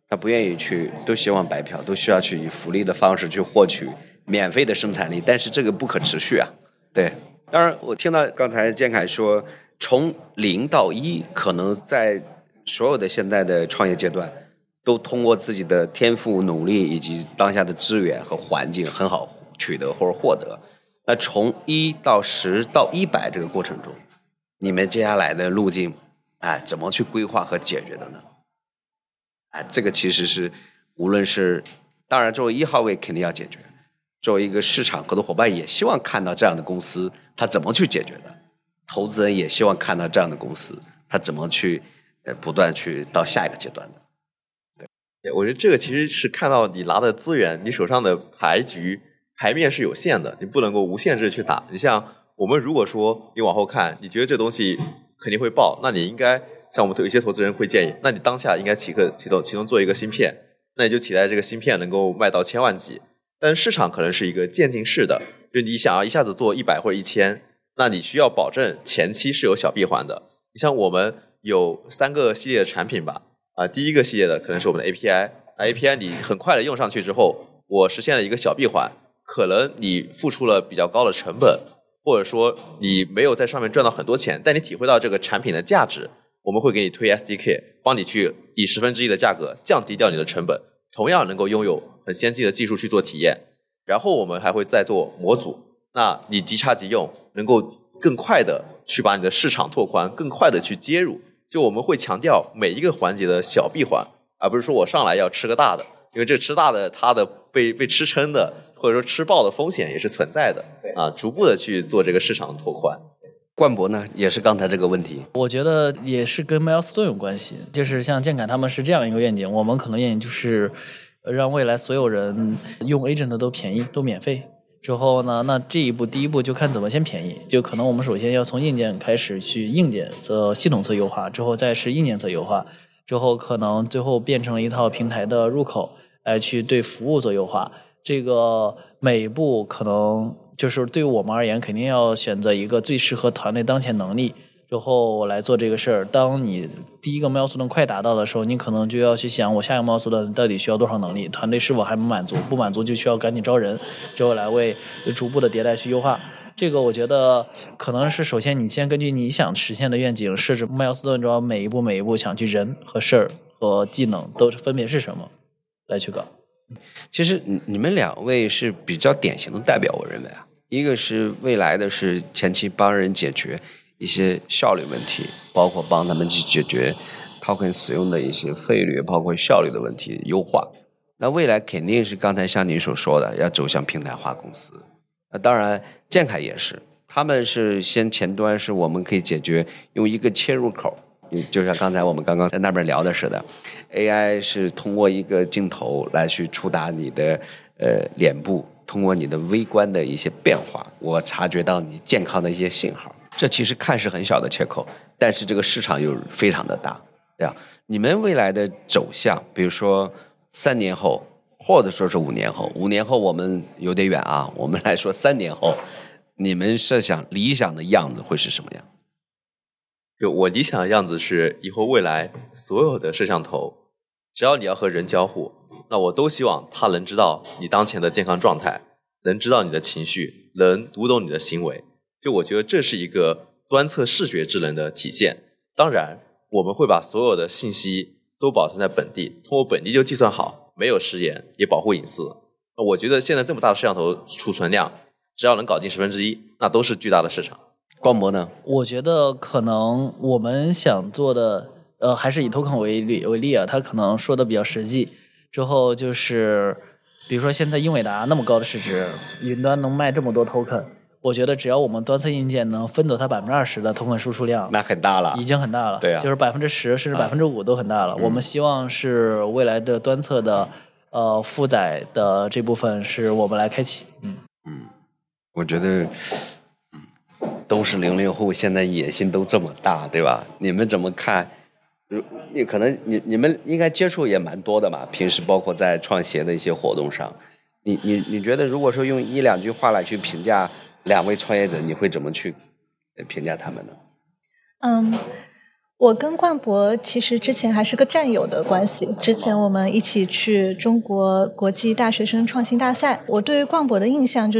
他不愿意去，都希望白嫖，都需要去以福利的方式去获取免费的生产力，但是这个不可持续啊。对，当然我听到刚才建凯说，从零到一，可能在所有的现在的创业阶段，都通过自己的天赋、努力以及当下的资源和环境很好取得或者获得。那从一到十到一百这个过程中，你们接下来的路径，哎，怎么去规划和解决的呢？哎，这个其实是无论是当然作为一号位肯定要解决，作为一个市场合作伙伴也希望看到这样的公司它怎么去解决的，投资人也希望看到这样的公司它怎么去呃不断去到下一个阶段的。 对，我觉得这个其实是看到你拿的资源，你手上的牌局牌面是有限的，你不能够无限制去打。你像我们如果说你往后看，你觉得这东西肯定会爆，那你应该像我们有一些投资人会建议，那你当下应该启动启动启动做一个芯片，那你就期待这个芯片能够卖到千万级。但是市场可能是一个渐进式的，就你想要一下子做一百或者一千，那你需要保证前期是有小闭环的。你像我们有三个系列的产品吧，啊，第一个系列的可能是我们的 A P I， 那 A P I 你很快的用上去之后，我实现了一个小闭环，可能你付出了比较高的成本，或者说你没有在上面赚到很多钱，但你体会到这个产品的价值，我们会给你推 S D K， 帮你去以十分之一的价格降低掉你的成本，同样能够拥有很先进的技术去做体验。然后我们还会再做模组，那你即插即用，能够更快的去把你的市场拓宽，更快的去接入。就我们会强调每一个环节的小闭环，而不是说我上来要吃个大的，因为这吃大的它的被被吃撑的或者说吃爆的风险也是存在的啊，逐步的去做这个市场的拓宽。 冠博呢，也是刚才这个问题， 我觉得也是跟 Milestone 有关系，就是像建凯他们是这样一个愿景，我们可能愿景就是让未来所有人用 agent 都便宜，都免费。之后呢，那这一步第一步就看怎么先便宜，就可能我们首先要从硬件开始去硬件侧系统侧优化，之后再是硬件侧优化，之后可能最后变成了一套平台的入口来去对服务做优化。这个每一步可能就是对于我们而言，肯定要选择一个最适合团队当前能力，之后来做这个事儿。当你第一个 milestone 快达到的时候，你可能就要去想，我下一个 milestone 到底需要多少能力，团队是否还不满足，不满足就需要赶紧招人，之后来为逐步的迭代去优化。这个我觉得可能是首先你先根据你想实现的愿景设置 milestone， 之后每一步每一步想去人和事儿和技能都分别是什么来去搞。 其实你们两位是比较典型的代表，我认为啊，一个是未来的是前期帮人解决一些效率问题，包括帮他们去解决 token 使用的一些费率，包括效率的问题优化。那未来肯定是刚才像您所说的，要走向平台化公司。那当然，建凯也是，他们是先前端是我们可以解决用一个切入口。就像刚才我们刚刚在那边聊的似的 ，A I 是通过一个镜头来去触达你的呃脸部，通过你的微观的一些变化，我察觉到你健康的一些信号。这其实看似很小的切口，但是这个市场又非常的大，对吧？你们未来的走向，比如说三年后，或者说是五年后，五年后我们有点远啊，我们来说三年后，你们设想理想的样子会是什么样？ 就我理想的样子是，以后未来所有的摄像头，只要你要和人交互，那我都希望他能知道你当前的健康状态，能知道你的情绪，能读懂你的行为。就我觉得这是一个端侧视觉智能的体现。当然，我们会把所有的信息都保存在本地，通过本地就计算好，没有时延，也保护隐私。我觉得现在这么大的摄像头储存量，只要能搞进十分之一，那都是巨大的市场。 光博呢？ 我觉得可能我们想做的，呃，还是以 token 为例为例啊，他可能说的比较实际。之后就是，比如说现在英伟达那么高的市值，云端能卖这么多 token， 我觉得只要我们端侧硬件能分走它百分之二十的 token 输出量， 那很大了， 已经很大了。 对啊， 就是百分之十甚至百分之五都很大了。 嗯、 我们希望是未来的端侧的呃负载的这部分是我们来开启。嗯嗯，我觉得。都是零零后，现在野心都这么大，对吧？你们怎么看？你可能你你们应该接触也蛮多的嘛，平时包括在创协的一些活动上，你你你觉得如果说用一两句话来去评价两位创业者，你会怎么去评价他们呢？ 嗯， 我跟冠博其实之前还是个战友的关系，之前我们一起去中国国际大学生创新大赛。我对于冠博的印象就是，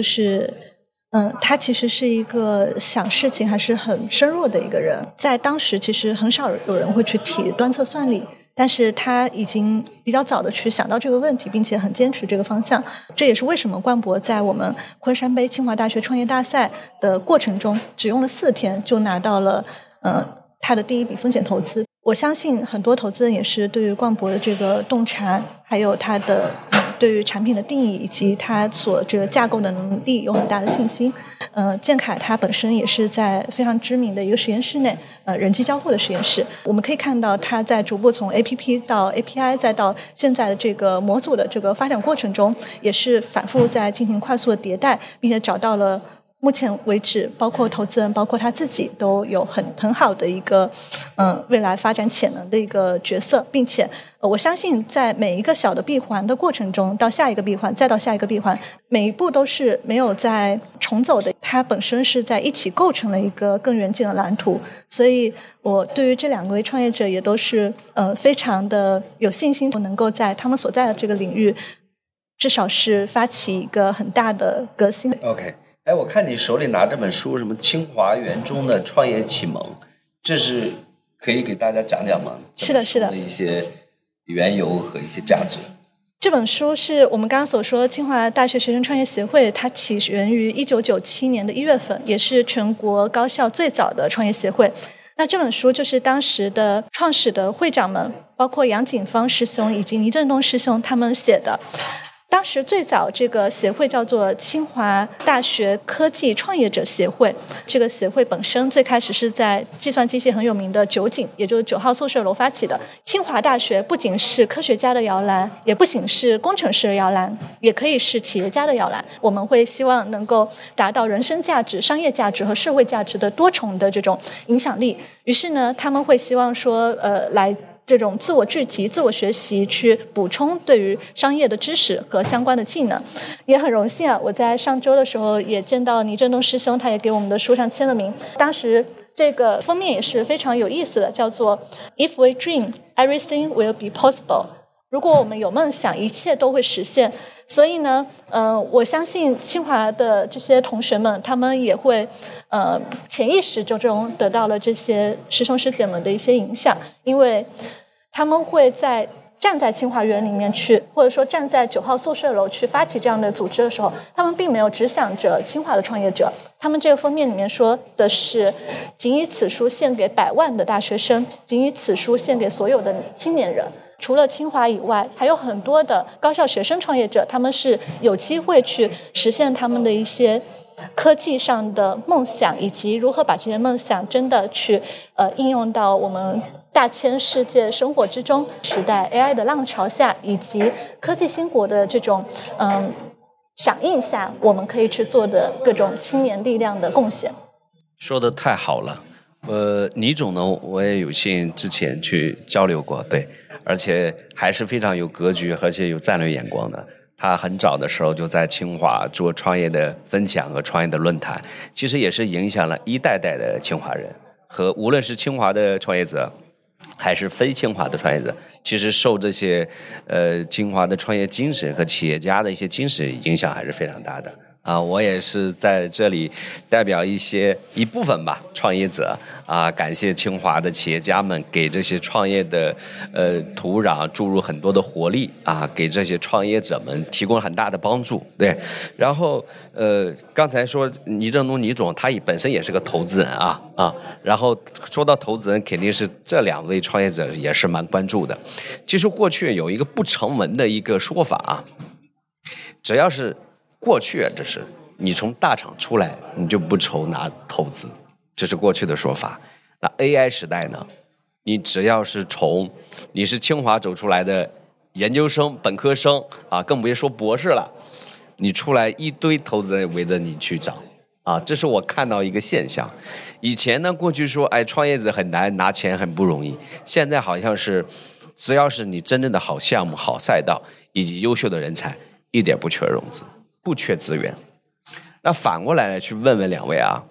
嗯，他其实是一个想事情还是很深入的一个人。在当时其实很少有人会去提端侧算力，但是他已经比较早的去想到这个问题，并且很坚持这个方向。这也是为什么冠博在我们昆山杯清华大学创业大赛的过程中，只用了四天就拿到了呃他的第一笔风险投资。我相信很多投资人也是对于冠博的这个洞察，还有他的对于产品的定义以及他所这个架构的能力有很大的信心。呃，建凯他本身也是在非常知名的一个实验室内，呃，人机交互的实验室。我们可以看到他在逐步从 A P P 到 A P I 再到现在的这个模组的这个发展过程中，也是反复在进行快速的迭代，并且找到了目前为止，包括投资人，包括他自己，都有很很好的一个，嗯、呃，未来发展潜能的一个角色，并且，呃，我相信在每一个小的闭环的过程中，到下一个闭环，再到下一个闭环，每一步都是没有在重走的，它本身是在一起构成了一个更远景的蓝图。所以，我对于这两位创业者也都是呃非常的有信心，我能够在他们所在的这个领域，至少是发起一个很大的革新。 OK。哎，我看你手里拿这本书，什么清华园中的创业启蒙，这是可以给大家讲讲吗？ 是的，是的， 的一些缘由和一些价值。 这本书是我们刚刚所说清华大学学生创业协会，它起源于一九九七年的一月份，也是全国高校最早的创业协会。那这本书就是当时的创始的会长们，包括杨景芳师兄以及倪振东师兄他们写的。当时最早这个协会叫做清华大学科技创业者协会，这个协会本身最开始是在计算机系很有名的九井，也就是九号宿舍楼发起的。清华大学不仅是科学家的摇篮，也不仅是工程师的摇篮，也可以是企业家的摇篮。我们会希望能够达到人生价值、商业价值和社会价值的多重的这种影响力。于是呢，他们会希望说，呃，来这种自我聚集、自我学习，去补充对于商业的知识和相关的技能。也很荣幸啊，我在上周的时候也见到倪振东师兄，他也给我们的书上签了名。当时这个封面也是非常有意思的，叫做 If we dream, everything will be possible。如果我们有梦想，一切都会实现。所以呢，呃，我相信清华的这些同学们，他们也会，呃，潜意识之中得到了这些师兄师姐们的一些影响，因为他们会在站在清华园里面去，或者说站在九号宿舍楼去发起这样的组织的时候，他们并没有只想着清华的创业者。他们这个封面里面说的是，仅以此书献给百万的大学生，仅以此书献给所有的青年人。除了清华以外，还有很多的高校学生创业者，他们是有机会去实现他们的一些科技上的梦想，以及如何把这些梦想真的去呃应用到我们大千世界生活之中。时代 A I 的浪潮下，以及科技兴国的这种嗯响应下，我们可以去做的各种青年力量的贡献。 说的太好了。呃，倪总呢，我也有幸之前去交流过，对，而且还是非常有格局，而且有战略眼光的。他很早的时候就在清华做创业的分享和创业的论坛，其实也是影响了一代代的清华人，和无论是清华的创业者还是非清华的创业者，其实受这些呃清华的创业精神和企业家的一些精神影响还是非常大的。啊，我也是在这里代表一些一部分吧创业者啊，感谢清华的企业家们给这些创业的呃土壤注入很多的活力啊，给这些创业者们提供了很大的帮助。对，然后呃刚才说倪振东倪总他本身也是个投资人啊啊，然后说到投资人，肯定是这两位创业者也是蛮关注的。其实过去有一个不成文的一个说法啊，只要是过去这是你从大厂出来你就不愁拿投资，这是过去的说法。那 A I 时代呢，你只要是从你是清华走出来的研究生本科生啊，更别说博士了，你出来一堆投资人围着你去找啊，这是我看到一个现象。以前呢，过去说哎创业者很难拿钱很不容易，现在好像是只要是你真正的好项目好赛道以及优秀的人才，一点不缺融资不缺资源。那反过来去问问两位啊，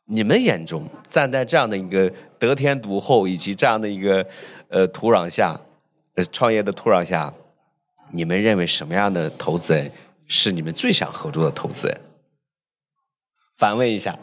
你们眼中站在这样的一个得天独厚以及这样的一个呃土壤下，呃创业的土壤下，你们认为什么样的投资人是你们最想合作的投资人？反问一下。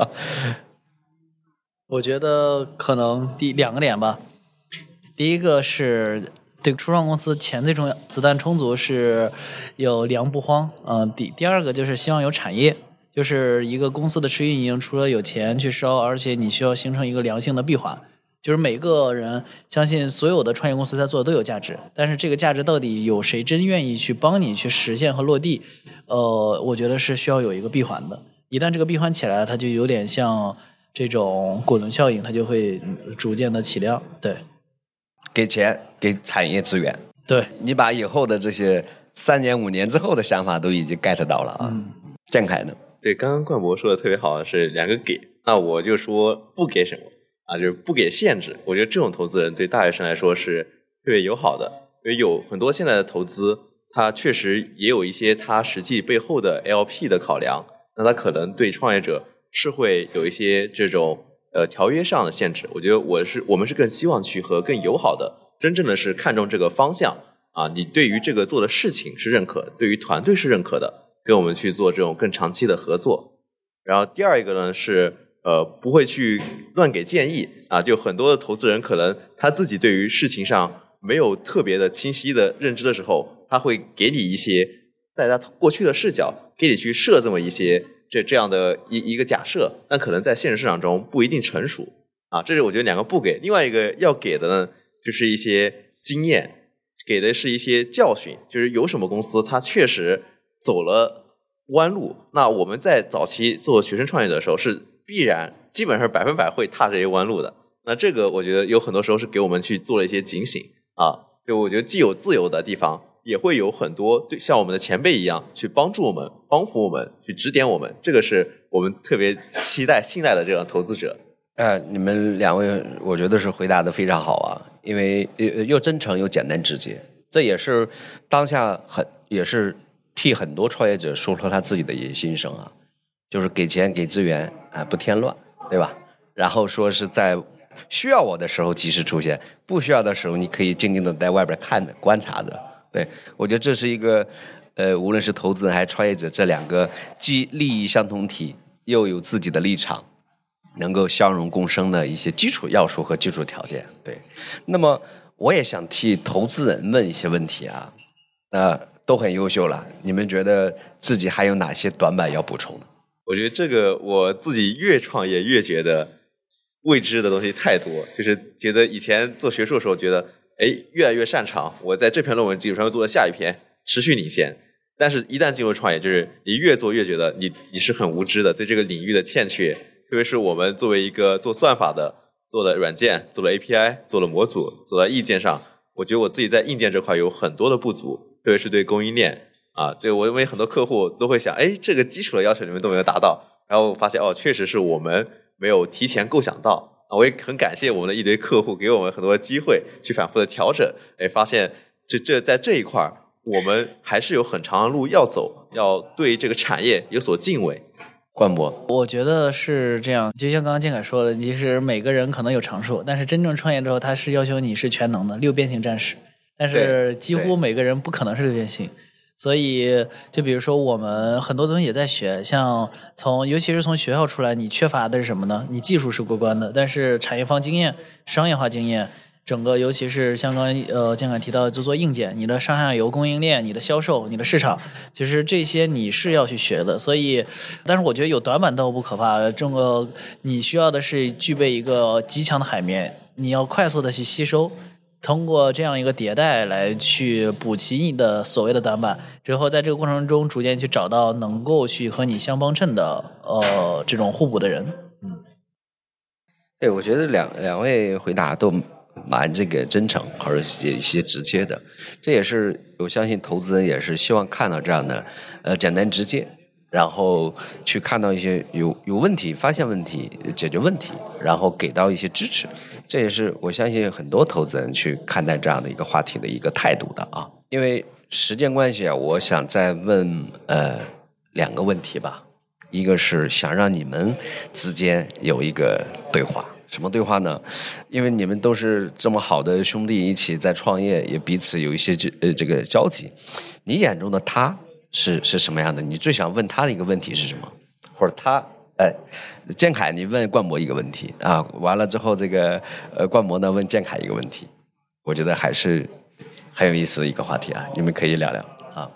我觉得可能第两个点吧，第一个是这个初创公司钱最重要，子弹充足，是有粮不荒。嗯、呃，第第二个就是希望有产业，就是一个公司的持续运营，除了有钱去烧，而且你需要形成一个良性的闭环。就是每个人相信所有的创业公司在做的都有价值，但是这个价值到底有谁真愿意去帮你去实现和落地？呃，我觉得是需要有一个闭环的。一旦这个闭环起来了，它就有点像这种滚轮效应，它就会逐渐的起量。对， 给钱，给产业资源。 对， 你把以后的这些三年五年之后的想法都已经 get 到了啊。嗯，建凯呢？ 对，刚刚冠博说的特别好，是两个给，那我就说不给什么啊，就是不给限制。我觉得这种投资人对大学生来说是特别友好的，因为有很多现在的投资，它确实也有一些它实际背后的 L P 的考量，那它可能对创业者是会有一些这种呃条约上的限制。我觉得我是我们是更希望去和更友好的，真正的是看重这个方向啊，你对于这个做的事情是认可的，对于团队是认可的，跟我们去做这种更长期的合作。然后第二一个呢是呃不会去乱给建议啊，就很多的投资人可能他自己对于事情上没有特别的清晰的认知的时候，他会给你一些在他过去的视角给你去设这么一些这这样的一一个假设，但可能在现实市场中不一定成熟啊。这是我觉得两个不给，另外一个要给的呢就是一些经验，给的是一些教训，就是有什么公司它确实走了弯路，那我们在早期做学生创业者的时候是必然基本上百分百会踏这些弯路的。那这个我觉得有很多时候是给我们去做了一些警醒啊，就我觉得既有自由的地方，也会有很多对像我们的前辈一样去帮助我们、帮扶我们、去指点我们，这个是我们特别期待、信赖的这样投资者。 呃，你们两位我觉得是回答的非常好啊，因为又真诚又简单直接，这也是当下很也是替很多创业者说出他自己的一些心声啊，就是给钱给资源啊，不添乱，对吧？然后说是在需要我的时候及时出现，不需要的时候你可以静静的在外边看着观察着。对，我觉得这是一个呃，无论是投资人还是创业者，这两个既利益相同体，又有自己的立场，能够相容共生的一些基础要素和基础条件。对，那么我也想替投资人问一些问题啊，呃，都很优秀了，你们觉得自己还有哪些短板要补充的？ 我觉得这个我自己越创业越觉得未知的东西太多，就是觉得以前做学术的时候觉得哎，越来越擅长，我在这篇论文基础上做了下一篇，持续领先。但是一旦进入创业，就是你越做越觉得你你是很无知的，对这个领域的欠缺，特别是我们作为一个做算法的，做了软件，做了 A P I， 做了模组，做到硬件上，我觉得我自己在硬件这块有很多的不足，特别是对供应链啊，对我认为很多客户都会想，哎，这个基础的要求你们都没有达到，然后发现哦，确实是我们没有提前构想到。我也很感谢我们的一堆客户给我们很多机会去反复的调整，哎，发现这这在这一块我们还是有很长的路要走，要对这个产业有所敬畏。 冠博， 我觉得是这样，就像刚刚建凯说的，其实每个人可能有长处，但是真正创业之后，他是要求你是全能的六边形战士，但是几乎每个人不可能是六边形。所以就比如说我们很多东西也在学，像从尤其是从学校出来，你缺乏的是什么呢？你技术是过关的，但是产业方经验、商业化经验，整个尤其是像刚呃建凯提到就做硬件，你的上下游供应链、你的销售、你的市场，其实这些你是要去学的。所以但是我觉得有短板倒不可怕，这个你需要的是具备一个极强的海绵，你要快速的去吸收，通过这样一个迭代来去补齐你的所谓的短板，之后在这个过程中逐渐去找到能够去和你相帮衬的呃这种互补的人。嗯， 对，我觉得两两位回答都蛮这个真诚，或者一些直接的，这也是我相信投资人也是希望看到这样的呃简单直接，然后去看到一些有有问题，发现问题，解决问题，然后给到一些支持。这也是我相信很多投资人去看待这样的一个话题的一个态度的啊。因为时间关系啊，我想再问呃两个问题吧。 一个是想让你们之间有一个对话。什么对话呢？因为你们都是这么好的兄弟，一起在创业，也彼此有一些这呃这个交集。你眼中的他是是什么样的？你最想问他的一个问题是什么？或者他，哎，建凯，你问冠博一个问题啊，完了之后，这个呃冠博呢问建凯一个问题，我觉得还是很有意思的一个话题啊，你们可以聊聊啊。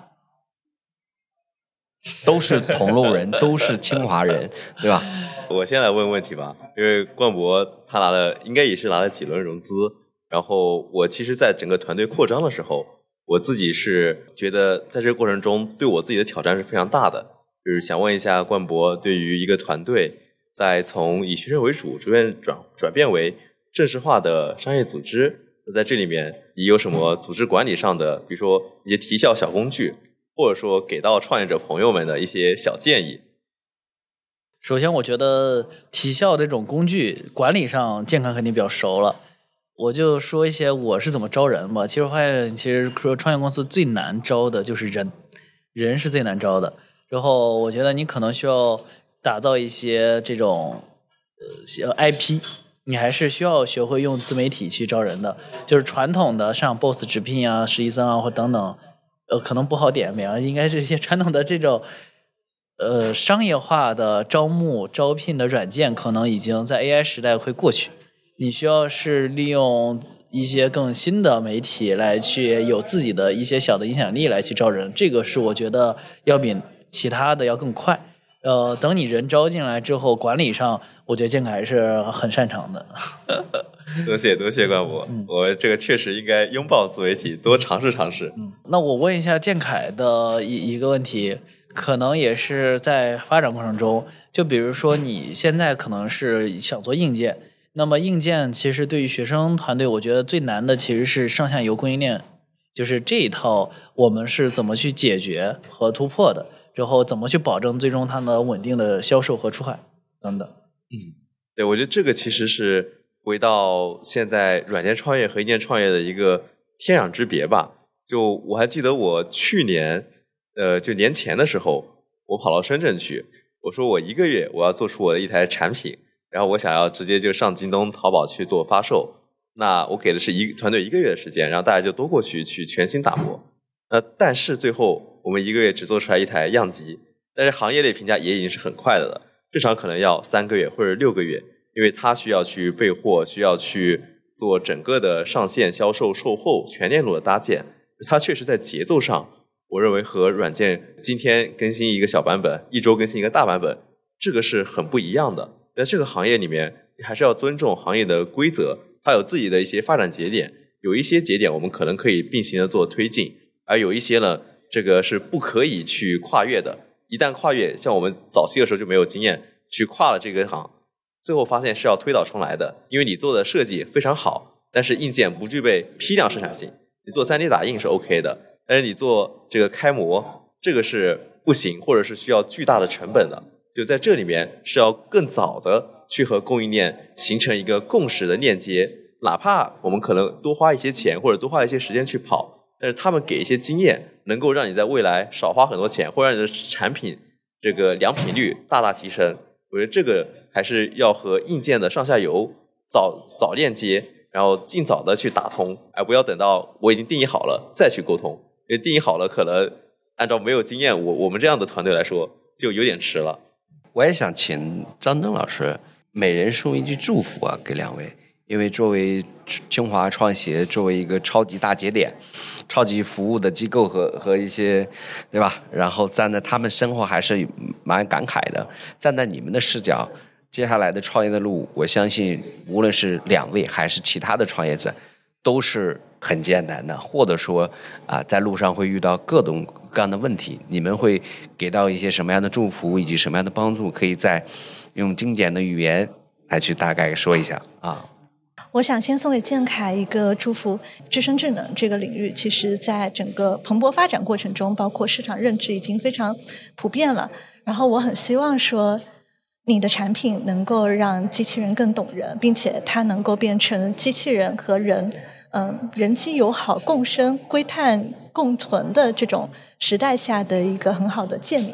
都是同路人，都是清华人，对吧？ 我先来问问题吧，因为冠博他拿了，应该也是拿了几轮融资。然后我其实在整个团队扩张的时候，我自己是觉得在这个过程中对我自己的挑战是非常大的。就是想问一下冠博，对于一个团队在从以学生为主逐渐转转变为正式化的商业组织，在这里面你有什么组织管理上的，比如说一些提效小工具，或者说给到创业者朋友们的一些小建议？ 首先，我觉得提效这种工具管理上，健康肯定比较熟了。我就说一些我是怎么招人吧。其实我发现，其实说创业公司最难招的就是人，人是最难招的。然后，我觉得你可能需要打造一些这种呃 I P， 你还是需要学会用自媒体去招人的。就是传统的像 Boss 直聘啊、实习生啊或等等，呃，可能不好点名，应该是一些传统的这种。呃，商业化的招募招聘的软件可能已经在 A I 时代会过去，你需要是利用一些更新的媒体来去有自己的一些小的影响力来去招人，这个是我觉得要比其他的要更快。呃，等你人招进来之后，管理上我觉得建凯还是很擅长的。 多谢多谢冠博、嗯，我这个确实应该拥抱自媒体，多尝试尝试。 嗯，那我问一下建凯的一一个问题。可能也是在发展过程中，就比如说你现在可能是想做硬件，那么硬件其实对于学生团队，我觉得最难的其实是上下游供应链，就是这一套我们是怎么去解决和突破的，然后怎么去保证最终它的稳定的销售和出海等等。 嗯，对，我觉得这个其实是回到现在软件创业和硬件创业的一个天壤之别吧。就我还记得我去年。呃，就年前的时候，我跑到深圳去，我说我一个月我要做出我的一台产品，然后我想要直接就上京东、淘宝去做发售。那我给的是一团队一个月的时间，然后大家就都过去去全新打磨。那但是最后我们一个月只做出来一台样机，但是行业内评价也已经是很快的了，正常可能要三个月或者六个月，因为它需要去备货，需要去做整个的上线、销售、售后全链路的搭建。它确实在节奏上。我认为和软件今天更新一个小版本，一周更新一个大版本，这个是很不一样的。在这个行业里面，你还是要尊重行业的规则，它有自己的一些发展节点，有一些节点我们可能可以并行的做推进，而有一些呢，这个是不可以去跨越的。一旦跨越，像我们早期的时候就没有经验，去跨了这个行，最后发现是要推倒重来的，因为你做的设计非常好，但是硬件不具备批量生产性。你做 三 D 打印是 OK 的。但是你做这个开模，这个是不行，或者是需要巨大的成本的。就在这里面是要更早的去和供应链形成一个共识的链接，哪怕我们可能多花一些钱或者多花一些时间去跑，但是他们给一些经验，能够让你在未来少花很多钱，或者让你的产品这个良品率大大提升。我觉得这个还是要和硬件的上下游早早链接，然后尽早的去打通，而不要等到我已经定义好了再去沟通。因为定义好了，可能按照没有经验，我我们这样的团队来说，就有点迟了。 我也想请张征老师每人送一句祝福啊，给两位。因为作为清华创协，作为一个超级大节点、超级服务的机构和和一些，对吧？然后站在他们身后还是蛮感慨的。站在你们的视角，接下来的创业的路，我相信无论是两位还是其他的创业者，都是很艰难的，或者说啊，在路上会遇到各种各样的问题，你们会给到一些什么样的祝福以及什么样的帮助？可以再用精简的语言来去大概说一下啊。 我想先送给建凯一个祝福。自身智能这个领域，其实在整个蓬勃发展过程中，包括市场认知已经非常普遍了。然后我很希望说，你的产品能够让机器人更懂人，并且它能够变成机器人和人嗯，人机友好共生、硅碳共存的这种时代下的一个很好的界面。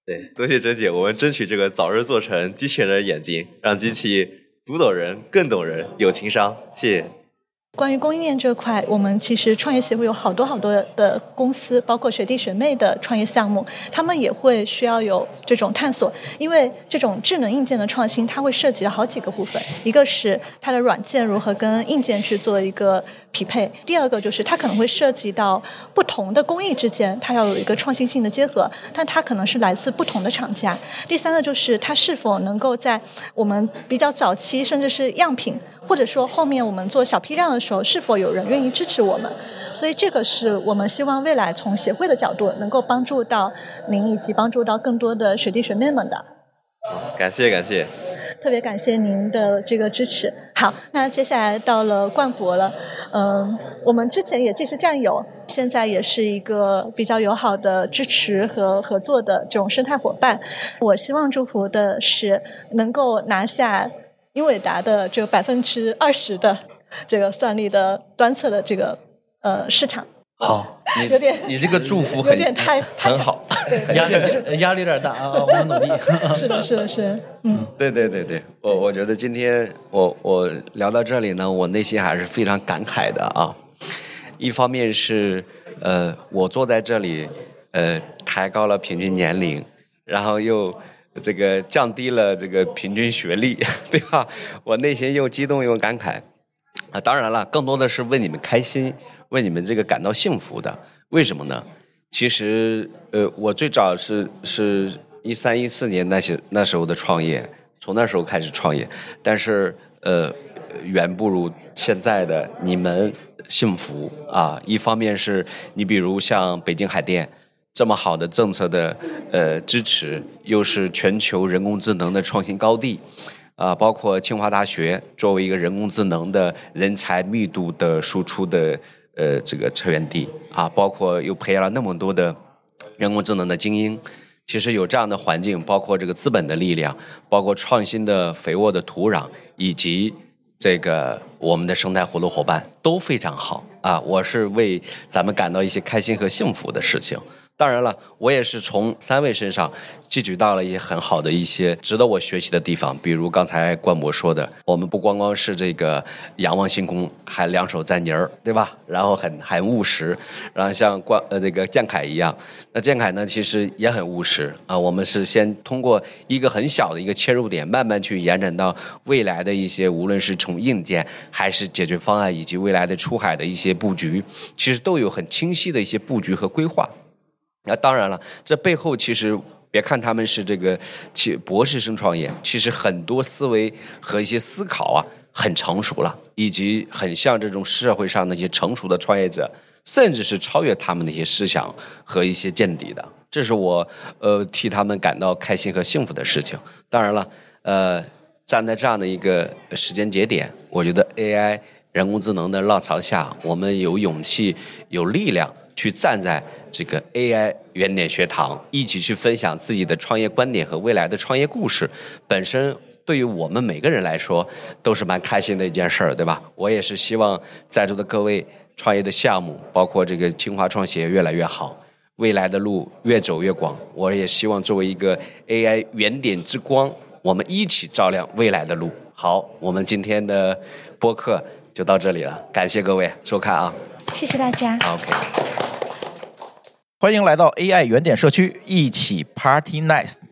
对，多谢哲姐，我们争取这个早日做成机器人的眼睛，让机器读懂人、更懂人、有情商。谢谢。 关于供应链这块，我们其实创业协会有好多好多的公司，包括学弟学妹的创业项目，他们也会需要有这种探索。因为这种智能硬件的创新，它会涉及到好几个部分，一个是它的软件如何跟硬件去做一个匹配，第二个就是它可能会涉及到不同的工艺之间，它要有一个创新性的结合，但它可能是来自不同的厂家。第三个就是它是否能够在我们比较早期，甚至是样品，或者说后面我们做小批量的时候，是否有人愿意支持我们。所以这个是我们希望未来从协会的角度能够帮助到您，以及帮助到更多的学弟学妹们的。 感谢感谢， 特别感谢您的这个支持。好，那接下来到了冠博了。嗯，我们之前也既是战友，现在也是一个比较友好的支持和合作的这种生态伙伴。我希望祝福的是能够拿下英伟达的这个百分之二十的这个算力的端侧的这个呃市场。 好，你有点你这个祝福很有点太太很好， 压力压力有点大啊，我们努力。 是的，是的，是的，嗯， 对对对对，我我觉得今天我我聊到这里呢，我内心还是非常感慨的啊。一方面是呃，我坐在这里，呃，抬高了平均年龄，然后又这个降低了这个平均学历，对吧？我内心又激动又感慨。啊，当然了，更多的是为你们开心，为你们这个感到幸福的。为什么呢？其实，呃，我最早是是一三一四年那些那时候的创业，从那时候开始创业，但是呃，远不如现在的你们幸福啊。一方面是你比如像北京海淀这么好的政策的呃支持，又是全球人工智能的创新高地。啊，包括清华大学作为一个人工智能的人才密度的输出的呃这个策源地啊，包括又培养了那么多的人工智能的精英。其实有这样的环境，包括这个资本的力量，包括创新的肥沃的土壤，以及这个我们的生态合作伙伴都非常好啊。我是为咱们感到一些开心和幸福的事情。当然了，我也是从三位身上汲取到了一些很好的一些值得我学习的地方，比如刚才冠博说的，我们不光光是这个仰望星空，还两手沾泥儿，对吧？然后很很务实，然后像冠呃这个建凯一样，那建凯呢其实也很务实啊。我们是先通过一个很小的一个切入点，慢慢去延展到未来的一些，无论是从硬件还是解决方案，以及未来的出海的一些布局，其实都有很清晰的一些布局和规划。那当然了，这背后其实别看他们是这个其博士生创业，其实很多思维和一些思考啊很成熟了，以及很像这种社会上那些成熟的创业者，甚至是超越他们的一些思想和一些见底的。这是我呃替他们感到开心和幸福的事情。当然了，呃，站在这样的一个时间节点，我觉得 A I 人工智能的浪潮下，我们有勇气、有力量去站在这个 A I 原点学堂，一起去分享自己的创业观点和未来的创业故事，本身对于我们每个人来说都是蛮开心的一件事儿，对吧？我也是希望在座的各位创业的项目，包括这个清华创协越来越好，未来的路越走越广。我也希望作为一个 A I 原点之光，我们一起照亮未来的路。好，我们今天的播客就到这里了，感谢各位收看啊！ 谢谢大家。 OK。 欢迎来到 A I 原点社区，一起 Party Nice。